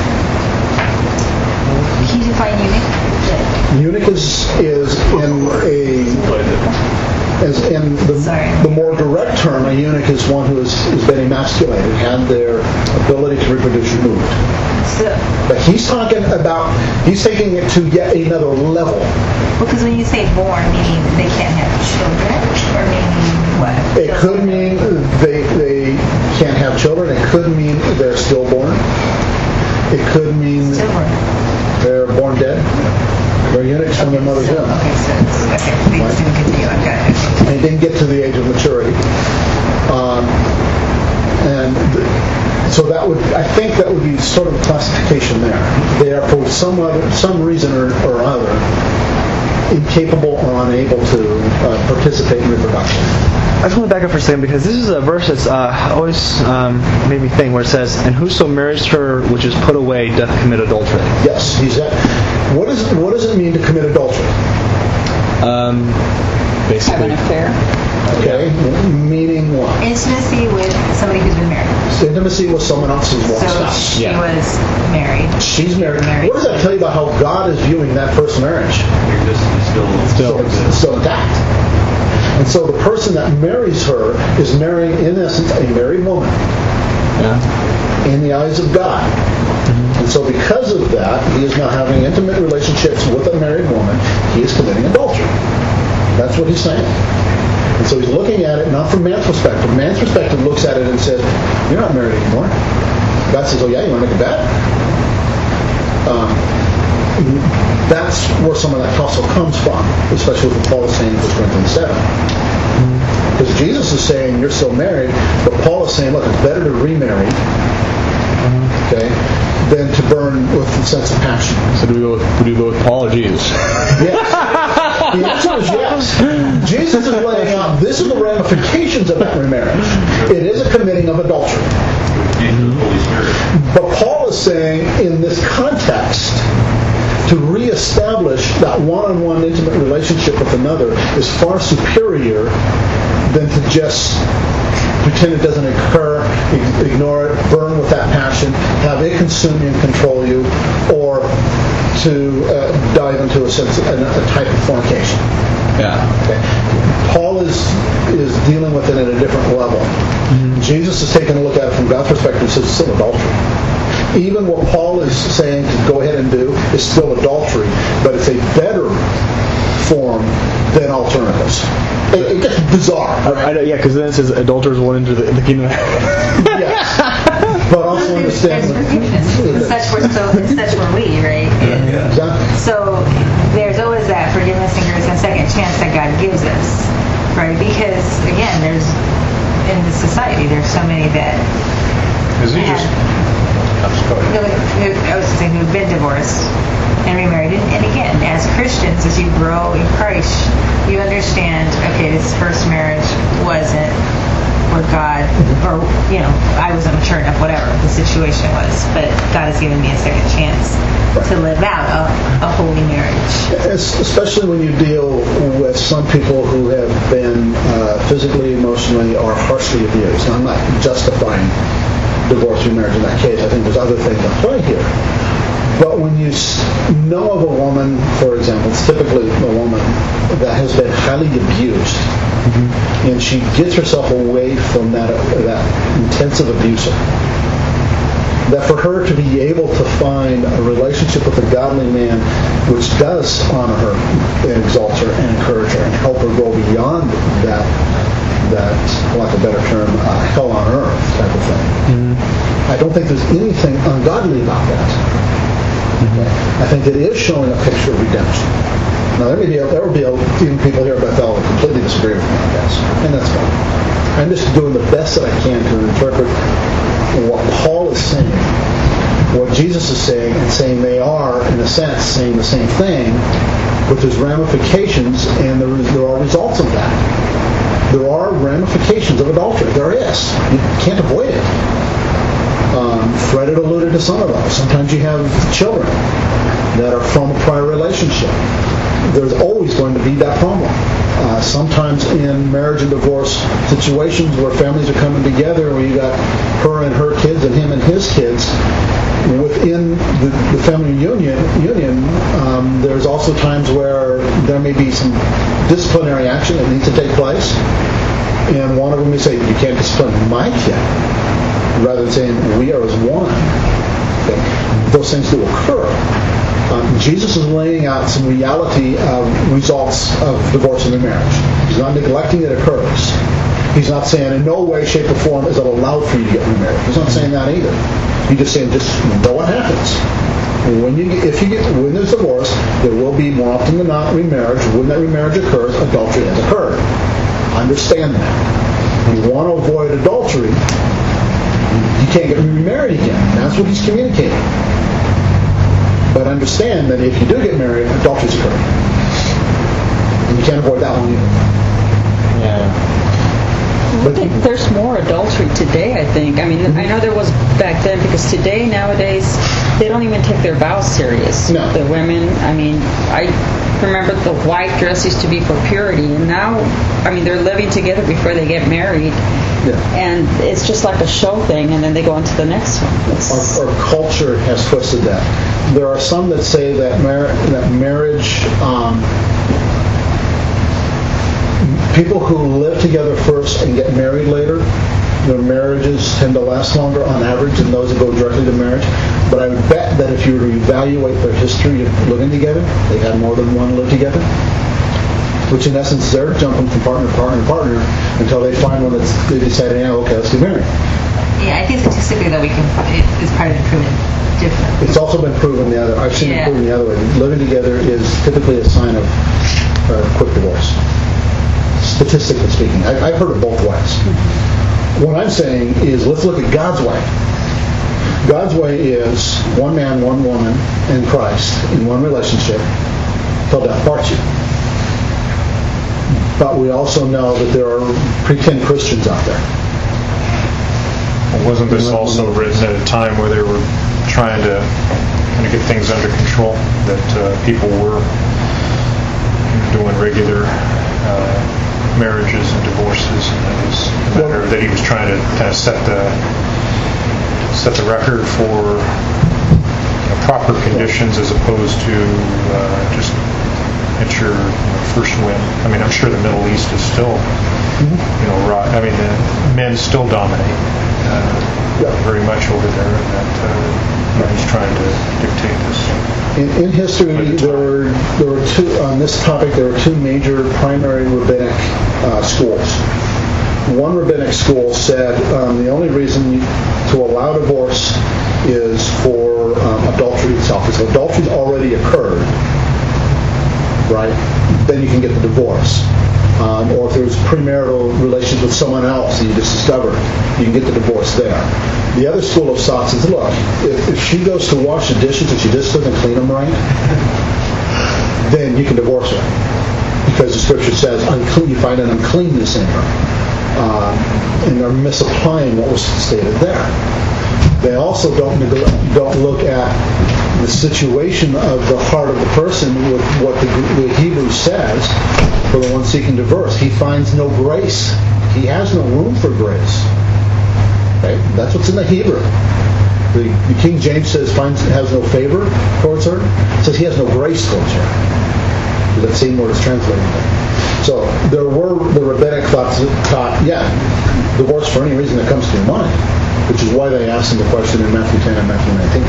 Can you define eunuch? Eunuch is is in a as in the, the more direct term, a eunuch is one who has, has been emasculated, had their ability to reproduce removed. So, But he's talking about, he's taking it to yet another level. because when you say born, meaning they can't have children, or meaning what? It could mean they they can't have children. It could mean they're stillborn. It could mean Stillborn. they're born dead. They're eunuchs from their mother's So, womb. okay, so it's, okay, we just didn't continue. I got it. And didn't get to the age of maturity. Um, and th- so that would, I think that would be sort of a classification there. They are for some other, some reason or, or other incapable or unable to uh, participate in reproduction. I just want to back up for a second because this is a verse that's uh, always um, made me think where it says, "And whoso marries her which is put away doth commit adultery." Yes, he's at, what is what does it mean to commit adultery? Um, Have basically, an affair. Okay, meaning what? Intimacy with somebody who's been married. Intimacy with someone else's wife. So she Yeah. was married. She's married. Married. What does that tell you about how God is viewing that first marriage? You're just still, Still, still intact. And so the person that marries her is marrying, in essence, a married woman yeah. in the eyes of God. And so because of that, he is now having intimate relationships with a married woman. He is committing adultery. That's what he's saying. And so he's looking at it not from man's perspective. Man's perspective looks at it and says, you're not married anymore. God says, oh yeah, you want to make a bet? Um, that's where some of that tussle comes from, especially with what Paul is saying in First Corinthians seven. Because Jesus is saying you're still married, but Paul is saying, look, it's better to remarry okay, than to burn with a sense of passion. So do we go with, do we go with Paul or Jesus? Yes. The answer is yes. Jesus is laying out, this is the ramifications of that remarriage. It is a committing of adultery. The Holy Spirit. But Paul is saying, in this context, to reestablish that one-on-one intimate relationship with another is far superior than to just pretend it doesn't occur, ignore it, burn with that passion, have it consume you and control you, or to uh, dive into a sense, a, a type of fornication. Yeah. Okay. Paul is is dealing with it at a different level. Mm-hmm. Jesus is taking a look at it from God's perspective and says it's still adultery. Even what Paul is saying to go ahead and do is still adultery, but it's a better form than alternatives. It, it gets bizarre. Right? I, I, yeah, because then it says adulterers will enter the, the kingdom. Yes. But also understand There's forgiveness. And such were so and such were we, right? And Yeah, exactly. so there's always that forgiveness and grace and second chance that God gives us, right? Because again, there's in the society there's so many that Is he just... I'm just going. you know, I was saying who've been divorced and remarried. And, and again, as Christians, as you grow in Christ, you understand, okay, this first marriage wasn't where God, or, you know, I wasn't mature enough, whatever the situation was, but God has given me a second chance to live out a, a holy marriage. Es- Especially when you deal with some people who have been uh, physically, emotionally, or harshly abused. Now, I'm not justifying divorce or marriage in that case. I think there's other things at play here. But when you know of a woman, for example, it's typically a woman that has been highly abused, mm-hmm. and she gets herself away from that that intensive abuser, that for her to be able to find a relationship with a godly man which does honor her and exalt her and encourage her and help her go beyond that, that, for lack of a better term, uh, hell on earth type of thing. Mm-hmm. I don't think there's anything ungodly about that. I think it is showing a picture of redemption. Now, there may be there will be even people here at Bethel who completely disagree with me on this, and that's fine. I'm just doing the best that I can to interpret what Paul is saying, what Jesus is saying, and saying they are, in a sense, saying the same thing, but there's ramifications, and there, is, there are results of that. There are ramifications of adultery. There is. You can't avoid it. Um, Fred had alluded to some of those. Sometimes you have children that are from a prior relationship. There's always going to be that problem. Uh, sometimes in marriage and divorce situations where families are coming together, where you got her and her kids and him and his kids, within the, the family union, union um, there's also times where there may be some disciplinary action that needs to take place. And one of them may say, you can't discipline my kid. Rather than saying, we are as one. Okay. Those things do occur. Um, Jesus is laying out some reality of results of divorce and remarriage. He's not neglecting that it occurs. He's not saying in no way, shape, or form is it allowed for you to get remarried. He's not saying that either. He's just saying, just know what happens. When you get, if you get, when there's divorce, there will be more often than not remarriage. When that remarriage occurs, adultery has occurred. Understand that. You want to avoid adultery. You can't get remarried again. That's what he's communicating. But understand that if you do get married, adultery's occurring. And you can't avoid that one either. Yeah. I think there's more adultery today, I think. I mean, mm-hmm. I know there was back then, because today, nowadays, they don't even take their vows serious. No. The women, I mean, I remember the white dress used to be for purity, and now, I mean, they're living together before they get married. Yeah. And it's just like a show thing, and then they go on to the next one. Our, our culture has twisted that. There are some that say that, mar- that marriage, um, people who live together first and get married later, their marriages tend to last longer on average than those that go directly to marriage. But I would bet that if you were to evaluate their history of living together, they had more than one live together. Which in essence, they're jumping from partner to partner to partner until they find one that's they decide, yeah, okay, let's get married. Yeah, I think statistically though we can, it, it's probably been proven different. It's also been proven the other. I've seen yeah. it proven the other way. Living together is typically a sign of uh, quick divorce. Statistically speaking, I, I've heard it both ways. What I'm saying is, let's look at God's way. God's way is one man, one woman, and Christ in one relationship till death parts you. But we also know that there are pretend Christians out there. Well, wasn't this also written at a time where they were trying to kind of get things under control? That uh, people were doing regular uh, marriages and divorces, and that was a matter that he was trying to kind of set the set the record for you know, proper conditions as opposed to uh, just at your you know, first whim. I mean, I'm sure the Middle East is still, you know, right. I mean, the men still dominate uh, Yeah. very much over there, and that uh, you know, he's trying to dictate this. In, in history, there were, there were two, on this topic, there were two major primary rabbinic uh, schools. One rabbinic school said um, the only reason to allow divorce is for um, adultery itself. If adultery's already occurred, right, then you can get the divorce. Um, or if there's premarital relations with someone else that you just discovered, you can get the divorce there. The other school of thought says, look, if, if she goes to wash the dishes and she just doesn't clean them right, then you can divorce her. Because the scripture says, unclean, you find an uncleanness in her. Um, and they're misapplying what was stated there. They also don't don't look at the situation of the heart of the person with what the, the Hebrew says for the one seeking divorce. He finds no grace. He has no room for grace. Okay? That's what's in the Hebrew. The, the King James says finds has no favor towards her. It says he has no grace towards her. That same word is translated there. So there were the rabbinic thoughts that taught, yeah, divorce for any reason that comes to your mind, which is why they asked him the question in Matthew ten and Matthew nineteen.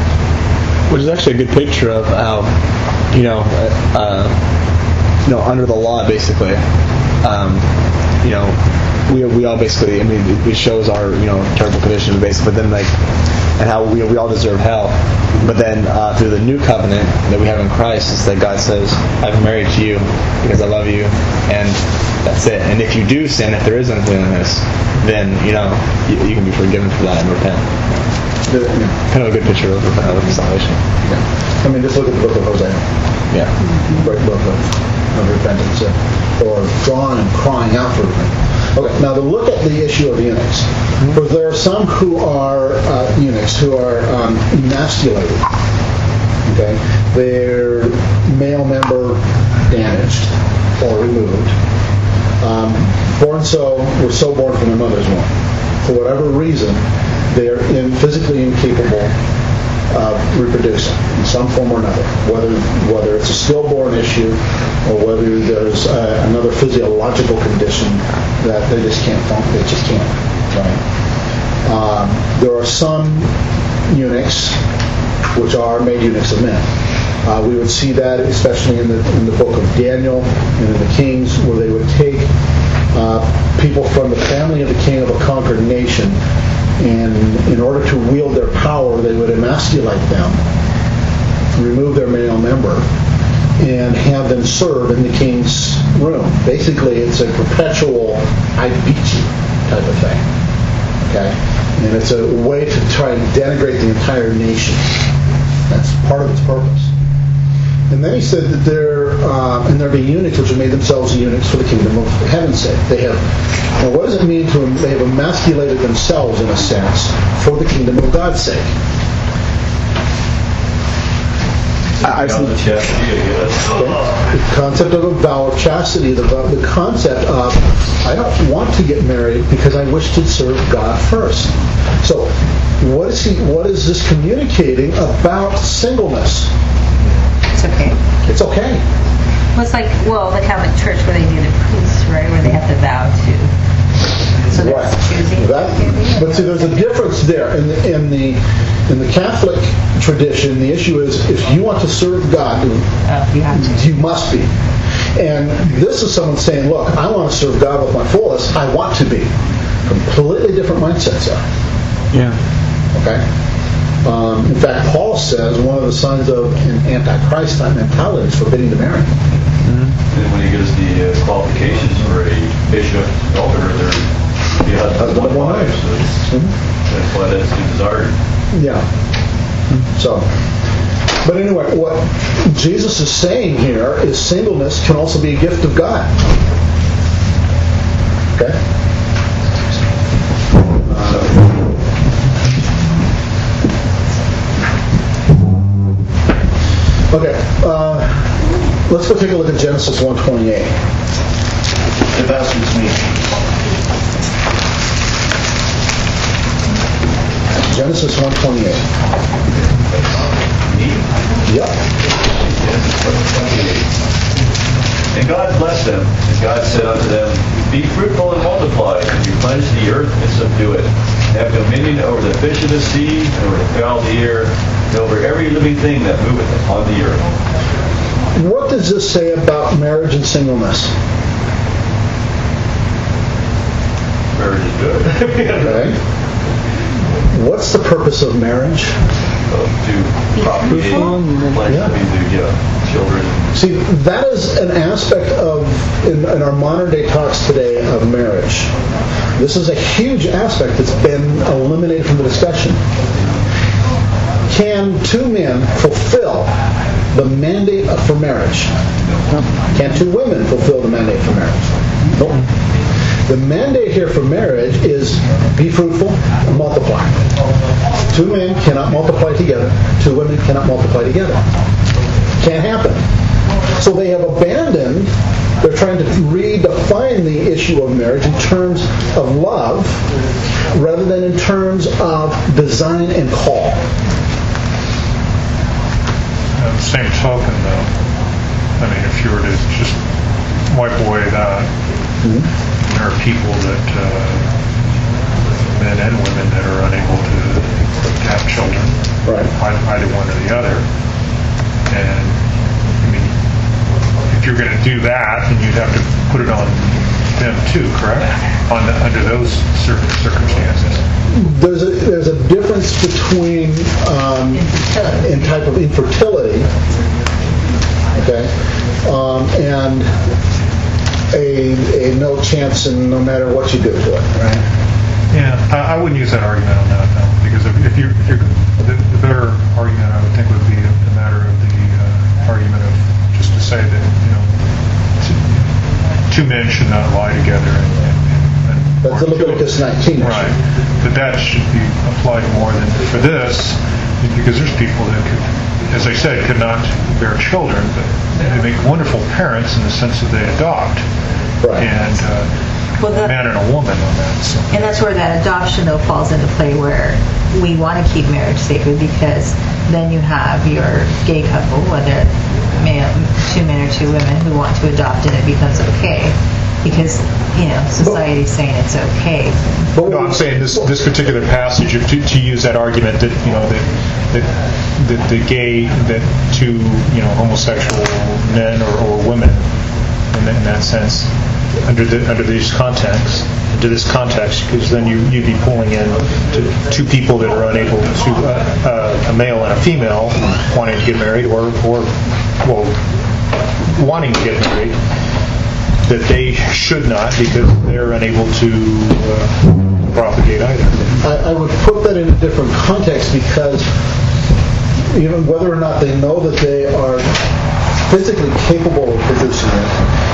Which is actually a good picture of how, you know, uh, you know, under the law, basically, um, you know, we we all basically, I mean, it, it shows our, you know, terrible condition, basically, but then like, and how we we all deserve hell. But then uh, through the new covenant that we have in Christ, is that God says, "I've married to you because I love you," and that's it. And if you do sin, if there is uncleanness, then you know you, you can be forgiven for that and repent. The, yeah. Kind of a good picture of, of salvation. Yeah. I mean, just look at the book of Hosea. Yeah. Great book of, of repentance, uh, or drawn and crying out for repentance. Okay, now to look at the issue of eunuchs, because there are some who are uh, eunuchs who are um, emasculated. Okay, their male member damaged or removed. Um, born so, were so born from their mother's womb. For whatever reason, they're in, physically incapable of reproducing in some form or another. Whether whether it's a stillborn issue or whether there's uh, another physiological condition that they just can't function, they just can't. Right? Um, there are some eunuchs which are made eunuchs of men. Uh, we would see that especially in the in the book of Daniel and in the Kings, where they would take uh, people from the family of the king of a conquered nation, and in order to wield their power, they would emasculate them, remove their male member, and have them serve in the king's room. Basically, it's a perpetual I beat you type of thing. Okay? And it's a way to try and denigrate the entire nation. That's part of its purpose. And then he said that there, uh, and there be eunuchs which have made themselves eunuchs for the kingdom of heaven's sake. They have, now what does it mean to, they have emasculated themselves in a sense for the kingdom of God's sake? I've seen the chastity, I guess. Okay. The concept of a vow of chastity, the, the concept of, I don't want to get married because I wish to serve God first. So, what is he? What is this communicating about singleness? It's okay. It's okay. Well, it's like, well, the Catholic Church where they do the priest, right, where they have to vow to. So that's Right. choosing. That, but see, there's a difference there. In the, in the in the Catholic tradition, the issue is if you want to serve God, Oh, you have to. you must be. And this is someone saying, look, I want to serve God with my fullest. I want to be. Completely different mindsets there. Yeah. Okay? Um, in fact, Paul says one of the signs of an antichrist type mentality is forbidding to marry. And when he gives the uh, qualifications for a bishop, elder, they're be husband Husband of of one one wife. So that's why that's desired. Yeah. So, but anyway, what Jesus is saying here is singleness can also be a gift of God. Okay? Okay, uh, let's go take a look at Genesis one twenty-eight. If that suits me. Genesis one twenty-eight. Yep. And God blessed them, and God said unto them, Be fruitful and multiply, and replenish the earth and subdue it. Have dominion over the fish of the sea, and over the fowl of the air, and over every living thing that moveth upon the earth. What does this say about marriage and singleness? Marriage is good. Okay. What's the purpose of marriage? Uh, to propagate, like, Yeah. I mean, to get children. See, that is an aspect of, in, in our modern day talks today, of marriage. This is a huge aspect that's been eliminated from the discussion. Can two men fulfill the mandate for marriage? Can two women fulfill the mandate for marriage? Nope. The mandate here for marriage is be fruitful and multiply. Two men cannot multiply together. Two women cannot multiply together. Can't happen. So they have abandoned, they're trying to redefine the issue of marriage in terms of love rather than in terms of design and call. On the same token, though, I mean, if you were to just wipe away that, Mm-hmm. there are people that, uh, men and women, that are unable to have children, Right. either one or the other. And, I mean, if you're going to do that, then you'd have to put it on them too, correct? On the, under those certain circumstances. There's a, there's a difference between um, in type of infertility, okay, um, and a, a no chance and no matter what you do to it, right? Yeah, I, I wouldn't use that argument on that, though, because if, if you, if you're, the, the better argument, I would think, would be a matter of the uh, argument of just to say that, you know, two, two men should not lie together. And, and, and That's Leviticus nineteen. Right, but that should be applied more than for this, because there's people that could, as I said, could not bear children, but they make wonderful parents in the sense that they adopt. Right. And uh, Well, a that- man and a woman on that. So. And that's where that adoption, though, falls into play, where we want to keep marriage sacred, because then you have your gay couple, whether male, two men or two women, who want to adopt, and it becomes okay. Because, you know, society's saying it's okay. No, I'm saying this this particular passage, if to, to use that argument that, you know, that that, that the gay, that two, you know, homosexual men or, or women, in that, in that sense, under the under these contexts, into this context, because then you you'd be pulling in to two people that are unable to, uh, uh, a male and a female wanting to get married, or or well, wanting to get married, that they should not because they're unable to uh, propagate either. I, I would put that in a different context, because even whether or not they know that they are physically capable of producing it,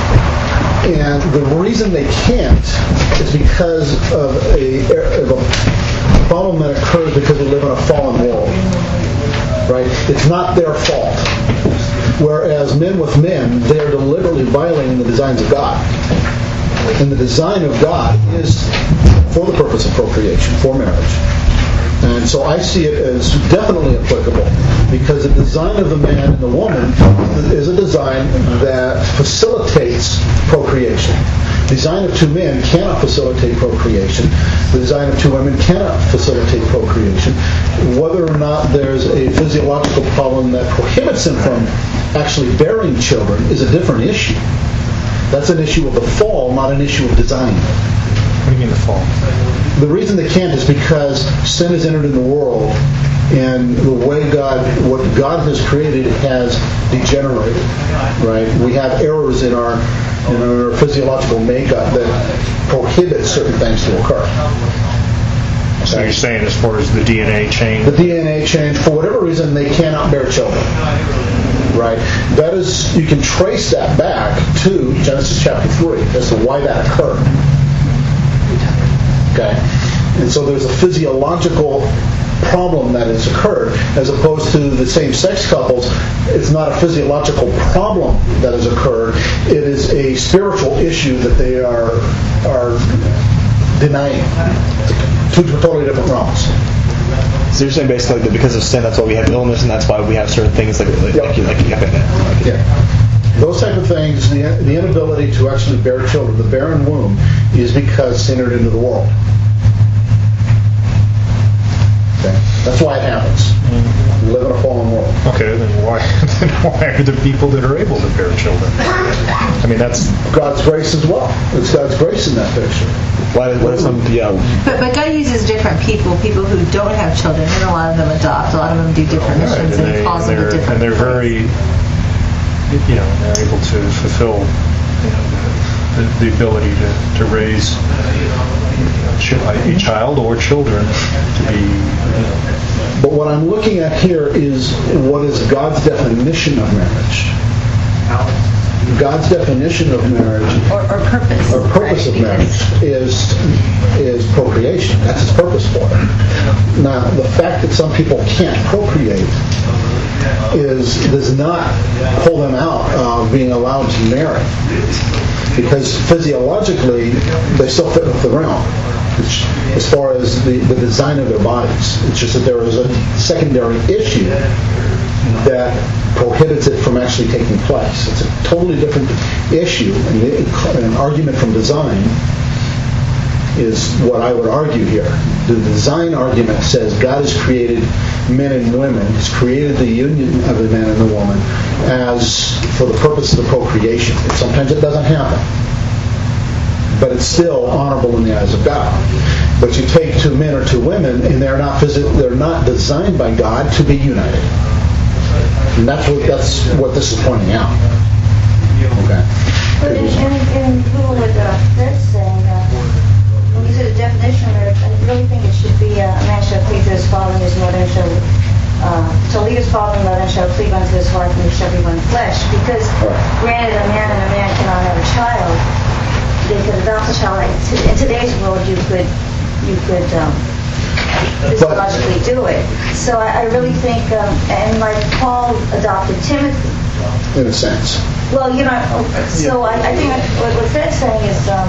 and the reason they can't is because of a, of a problem that occurs because we live in a fallen world. Right? It's not their fault. Whereas men with men, they are deliberately violating the designs of God. And the design of God is for the purpose of procreation, for marriage. And so I see it as definitely applicable, because the design of the man and the woman is a design that facilitates procreation. The design of two men cannot facilitate procreation. The design of two women cannot facilitate procreation. Whether or not there's a physiological problem that prohibits them from actually bearing children is a different issue. That's an issue of the fall, not an issue of design. What do you mean the fall? The reason they can't is because sin has entered in the world, and the way God have, what God has created has degenerated, right? We have errors in our, in our physiological makeup that prohibit certain things to occur. So you're saying as far as the D N A change? The D N A change, for whatever reason, they cannot bear children. Right? That is, you can trace that back to Genesis chapter three as to why that occurred. Okay? And so there's a physiological problem that has occurred, as opposed to the same-sex couples. It's not a physiological problem that has occurred. It is a spiritual issue that they are are denying. Two totally different realms. So you're saying basically that because of sin, that's why we have illness, and that's why we have certain things like like, Yep. like, like, like okay. Yeah. Those type of things, the, the inability to actually bear children, the barren womb, is because sin entered into the world. Okay? That's why it happens. We live in a fallen world. Okay, then why, then why are there people that are able to bear children? I mean, that's... God's grace as well. It's God's grace in that picture. Why, what are some, yeah, But, but God uses different people, people who don't have children, and a lot of them adopt, a lot of them do different Right, missions, and, and He they, calls and, them to they're, different and they're very, you know, they're able to fulfill, you know, the, the ability to, to raise a child or children to be, you know. But what I'm looking at here is what is God's definition of marriage. God's definition of marriage, or, or purpose, or purpose right? of marriage, is is procreation. That's its purpose for it. Now, the fact that some people can't procreate is does not pull them out of being allowed to marry, because physiologically they still fit with the realm. It's, as far as the, the design of their bodies, it's just that there is a secondary issue that prohibits it from actually taking place. It's a totally different issue, and the, an argument from design is what I would argue here. The design argument says God has created men and women, has created the union of the man and the woman as for the purpose of the procreation. And sometimes it doesn't happen, but it's still honorable in the eyes of God. But you take two men or two women, and they're not phys- they're not designed by God to be united. And that's what that's what this is pointing out. Okay. But in, in, in Google with uh, Fred's saying, uh, when you said a definition of marriage, I really think it should be uh, a man shall cleave to his father and his mother, and shall uh, shall leave his father and mother, and shall cleave unto his wife, and they shall be one flesh. Because granted, a man and a man cannot have a child. They could adopt a child. In today's world, you could you could um, physiologically do it. So I, I really think, um, and like Paul adopted Timothy. In a sense. Well, you know, so I, I think what, what Fred's saying is, um,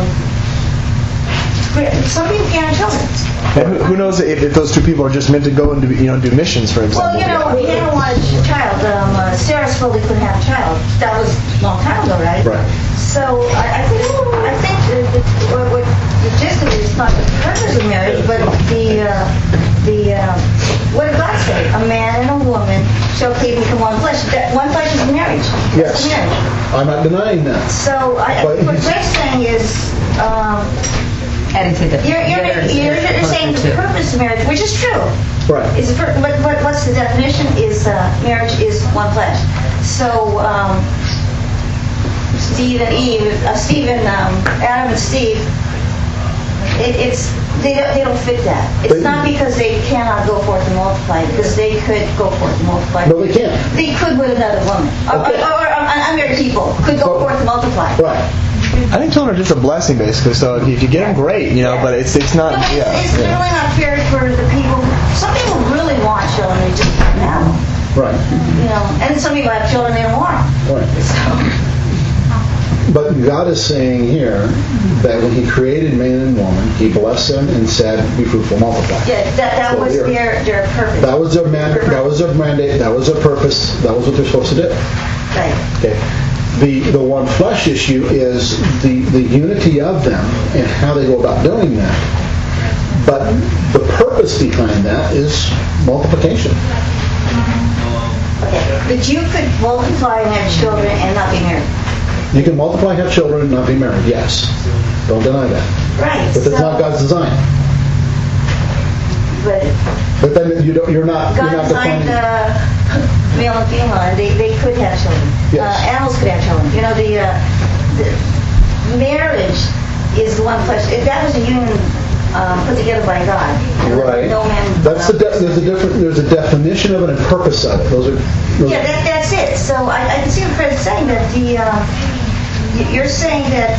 some people can't have children. And who, who knows if, if those two people are just meant to go and do, you know, do missions, for example. Well, you know, Hannah wanted a child. Um, uh, Sarah supposedly couldn't have a child. That was a long time ago, right? Right. So I, I think I think the, the, what, what the gist of it is not the purpose of marriage, but the uh, the uh, what did God say? A man and a woman shall cleave and become one flesh. That one flesh is marriage. That's Yes. marriage. I'm not denying that. So I, I But think what he's- Fred's saying is. Um, Adding to the You're, you're, the others you're, are you're saying closer the to. purpose of marriage, which is true. Right. Is for, but, but what's the definition? Is uh, marriage is one flesh. So um, Steve and Eve, uh, Steve and um, Adam and Steve, it, it's they don't, they don't fit that. It's They- not because they cannot go forth and multiply, because they could go forth and multiply. No, they can't. They could with another woman, or, Okay. or, or, or unmarried people could go So- forth and multiply. Right. I think children are just a blessing, basically. So if you, if you get them, great, you know. But it's it's not. No, it's, yeah, it's yeah. really not fair for the people. Some people really want children, they just don't have them. Right. You know, and some people have children, they don't want them. Right. So, But God is saying here that when He created man and woman, He blessed them and said, "Be fruitful, multiply." yeah, that, that So was here- their, their purpose. That was their mandate. That was their mandate. That was their purpose. That was what they're supposed to do. Right. Okay. The the one flesh issue is the the unity of them and how they go about doing that. But the purpose behind that is multiplication. Okay. But you could multiply and have children and not be married. You can multiply, have children, and not be married. Yes. Don't deny that. Right. But that's so, not God's design. But But then you don't, you're not you're God not designed defining. uh, male and female, and they, they could have children. Yes. Uh, animals could have children. You know, the, uh, the marriage is the one flesh. If that was a union um, put together by God, Right. no man. That's the de- there's a different there's a definition of it and purpose of it. Those are those Yeah, that, that's it. So I, I can see what Fred's saying, that the uh, y- you're saying that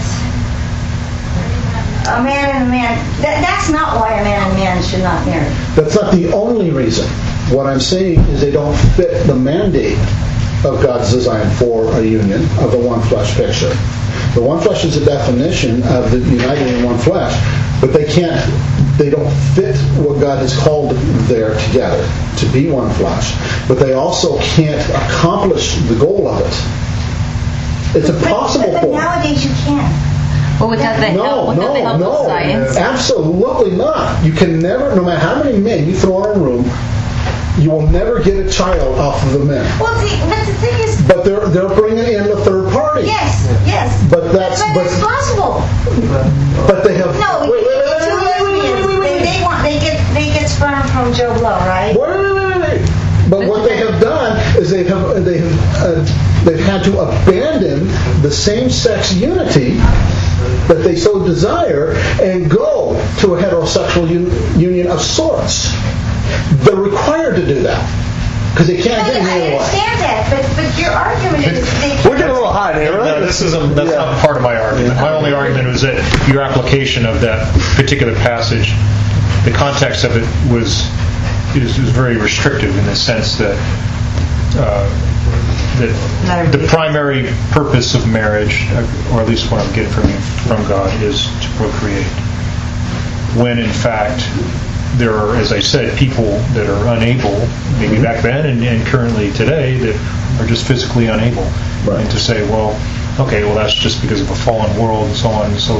a man and a man, that, that's not why a man and a man should not marry. That's not the only reason. What I'm saying is they don't fit the mandate of God's design for a union of the one flesh picture. The one flesh is a definition of the united in one flesh, but they can't, they don't fit what God has called there together to be one flesh. But they also can't accomplish the goal of it. It's impossible But, but, for but them. nowadays you can. Well, without the help, No, without the no, help no. of science. Absolutely not. You can never, no matter how many men you throw in a room, you will never get a child off of the men. Well, see, but the thing is, But they're they're bringing in the third party. yes, yes. But that's but but it's possible. but they have No, wait, wait, wait, two wait, wait, wait, lesbians, wait, wait, they, wait, they want, they get, they get sperm from Joe Blow, right? wait, wait, wait, wait, wait. But what they have done is they have they have uh, they've had to abandon the same-sex unity that they so desire and go to a heterosexual un- union of sorts. They're required to do that because they can't I, get any I other way. understand that, but, but your argument is they We're getting a little hot here, right? No, this isn't, that's not part of my argument. My only argument was that your application of that particular passage, the context of it was is, is very restrictive in the sense that uh, that the primary purpose of marriage, or at least what I'm getting from from God, is to procreate. When in fact there are, as I said, people that are unable, maybe back then and, and currently today, that are just physically unable. Right. And to say, well, okay, well that's just because of a fallen world and so on. So,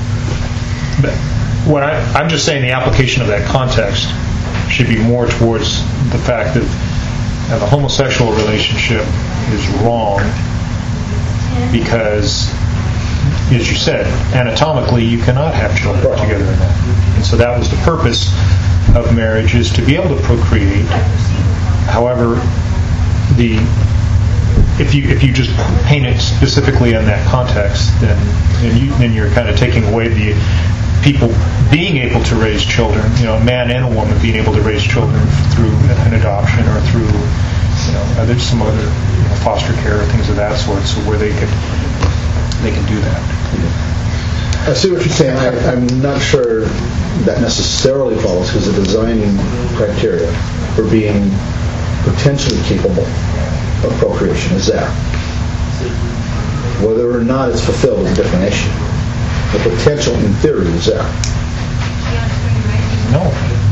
but what I, I'm just saying, the application of that context should be more towards the fact that uh, the homosexual relationship is wrong because, as you said, anatomically you cannot have children together in that. And so that was the purpose of marriage, is to be able to procreate. However, the if you if you just paint it specifically in that context, then then, you, then you're kind of taking away the people being able to raise children, you know, a man and a woman being able to raise children through an adoption or through, you know, there's some other, you know, foster care or things of that sort, so where they could they can do that. I see what you're saying. I, I'm not sure that necessarily follows, because the designing criteria for being potentially capable of procreation is there. Whether or not it's fulfilled is a different issue. The potential, in theory, is there. No.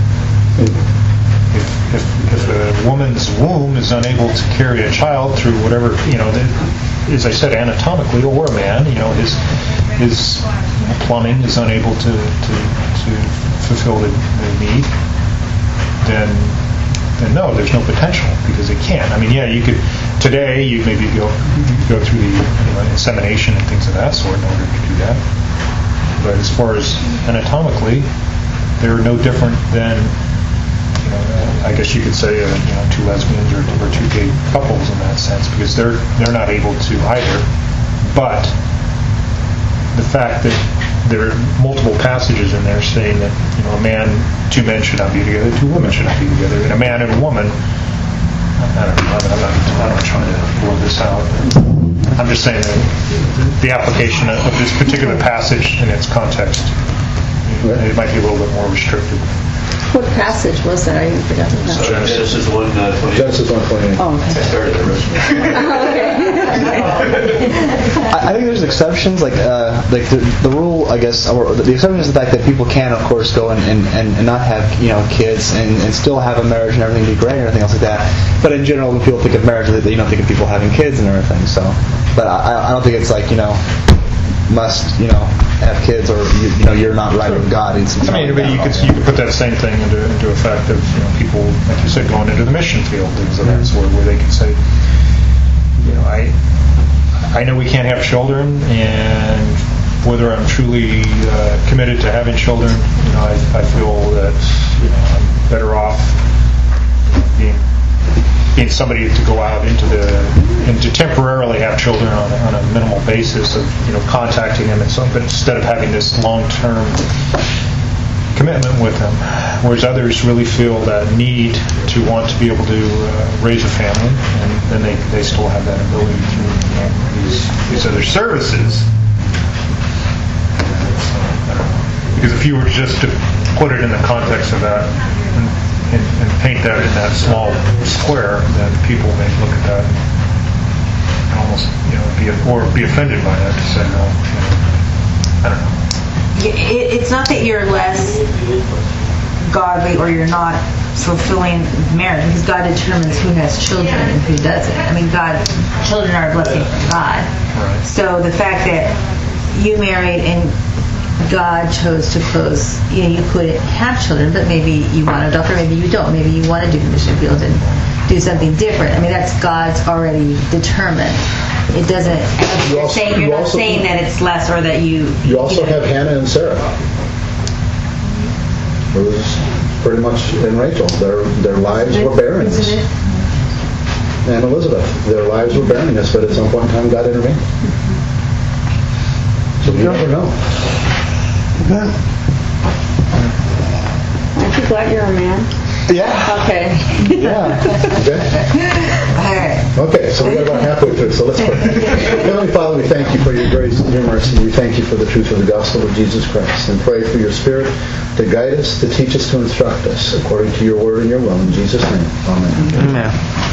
If, if, if a woman's womb is unable to carry a child through whatever, you know, as I said, anatomically, or a man, you know, his his plumbing is unable to, to, to fulfill the, the need, then then no, there's no potential, because it can't. I mean, yeah, you could today you maybe go go through the, you know, insemination and things of that sort in order to do that. But as far as anatomically, they're no different than, you know, I guess you could say, uh, you know, two lesbians or, or two gay couples in that sense, because they're they're not able to either. But the fact that there are multiple passages in there saying that, you know, a man, two men should not be together, two women should not be together, and a man and a woman. I don't know. I'm not, I'm not trying to blow this out. I'm just saying that the application of this particular passage in its context, it might be a little bit more restricted. What passage was that? I even forgot the passage. Genesis one twenty-eight. Genesis one twenty-eight. Oh, I okay. started the rest. I, I think there's exceptions, like uh, like the, the rule, I guess, or the exception is the fact that people can, of course, go and, and, and not have, you know, kids and, and still have a marriage and everything be great and everything else like that. But in general, when people think of marriage, they, you know, think of people having kids and everything. So, but I, I don't think it's like, you know, must, you know, have kids, or you, you know, you're not right with God. It's, it's I mean, but you could you could put that same thing into into effect of, you know, people, like you said, going into the mission field, things of that sort, where they can say, you know, I I know we can't have children, and whether I'm truly uh, committed to having children, you know, I, I feel that, you know, I'm better off being being somebody to go out into the and to temporarily have children on, a- on a minimal basis of you know contacting them and so, but instead of having this long-term commitment with them, whereas others really feel that need to want to be able to uh, raise a family, and then they, they still have that ability through you know, these, these other services. Because if you were just to put it in the context of that and, and, and paint that in that small square, then people may look at that and almost you know be or be offended by that to say no. You know, I don't know. It, it's not that you're less godly or you're not fulfilling marriage, because God determines who has children and who doesn't. I mean, God, children are a blessing from God. Right. So the fact that you married and God chose to close, you know, you could have children, but maybe you want to adopt, or maybe you don't. Maybe you want to do the mission field and do something different. I mean, that's God's already determined. It doesn't. You You're also- saying you you're not also- saying that it's less or that you. You also know, have Hannah and Sarah. It was pretty much in Rachel. Their their lives were barrenness. And Elizabeth, their lives were barrenness, but at some point in time, God intervened. So you never know. Aren't you glad you're a man? Yeah. Okay. Yeah. Okay. All right. Okay, so we're about halfway through, so let's pray. Heavenly Father, we thank you for your grace and your mercy. We thank you for the truth of the gospel of Jesus Christ, and pray for your Spirit to guide us, to teach us, to instruct us, according to your word and your will. In Jesus' name, amen. Amen.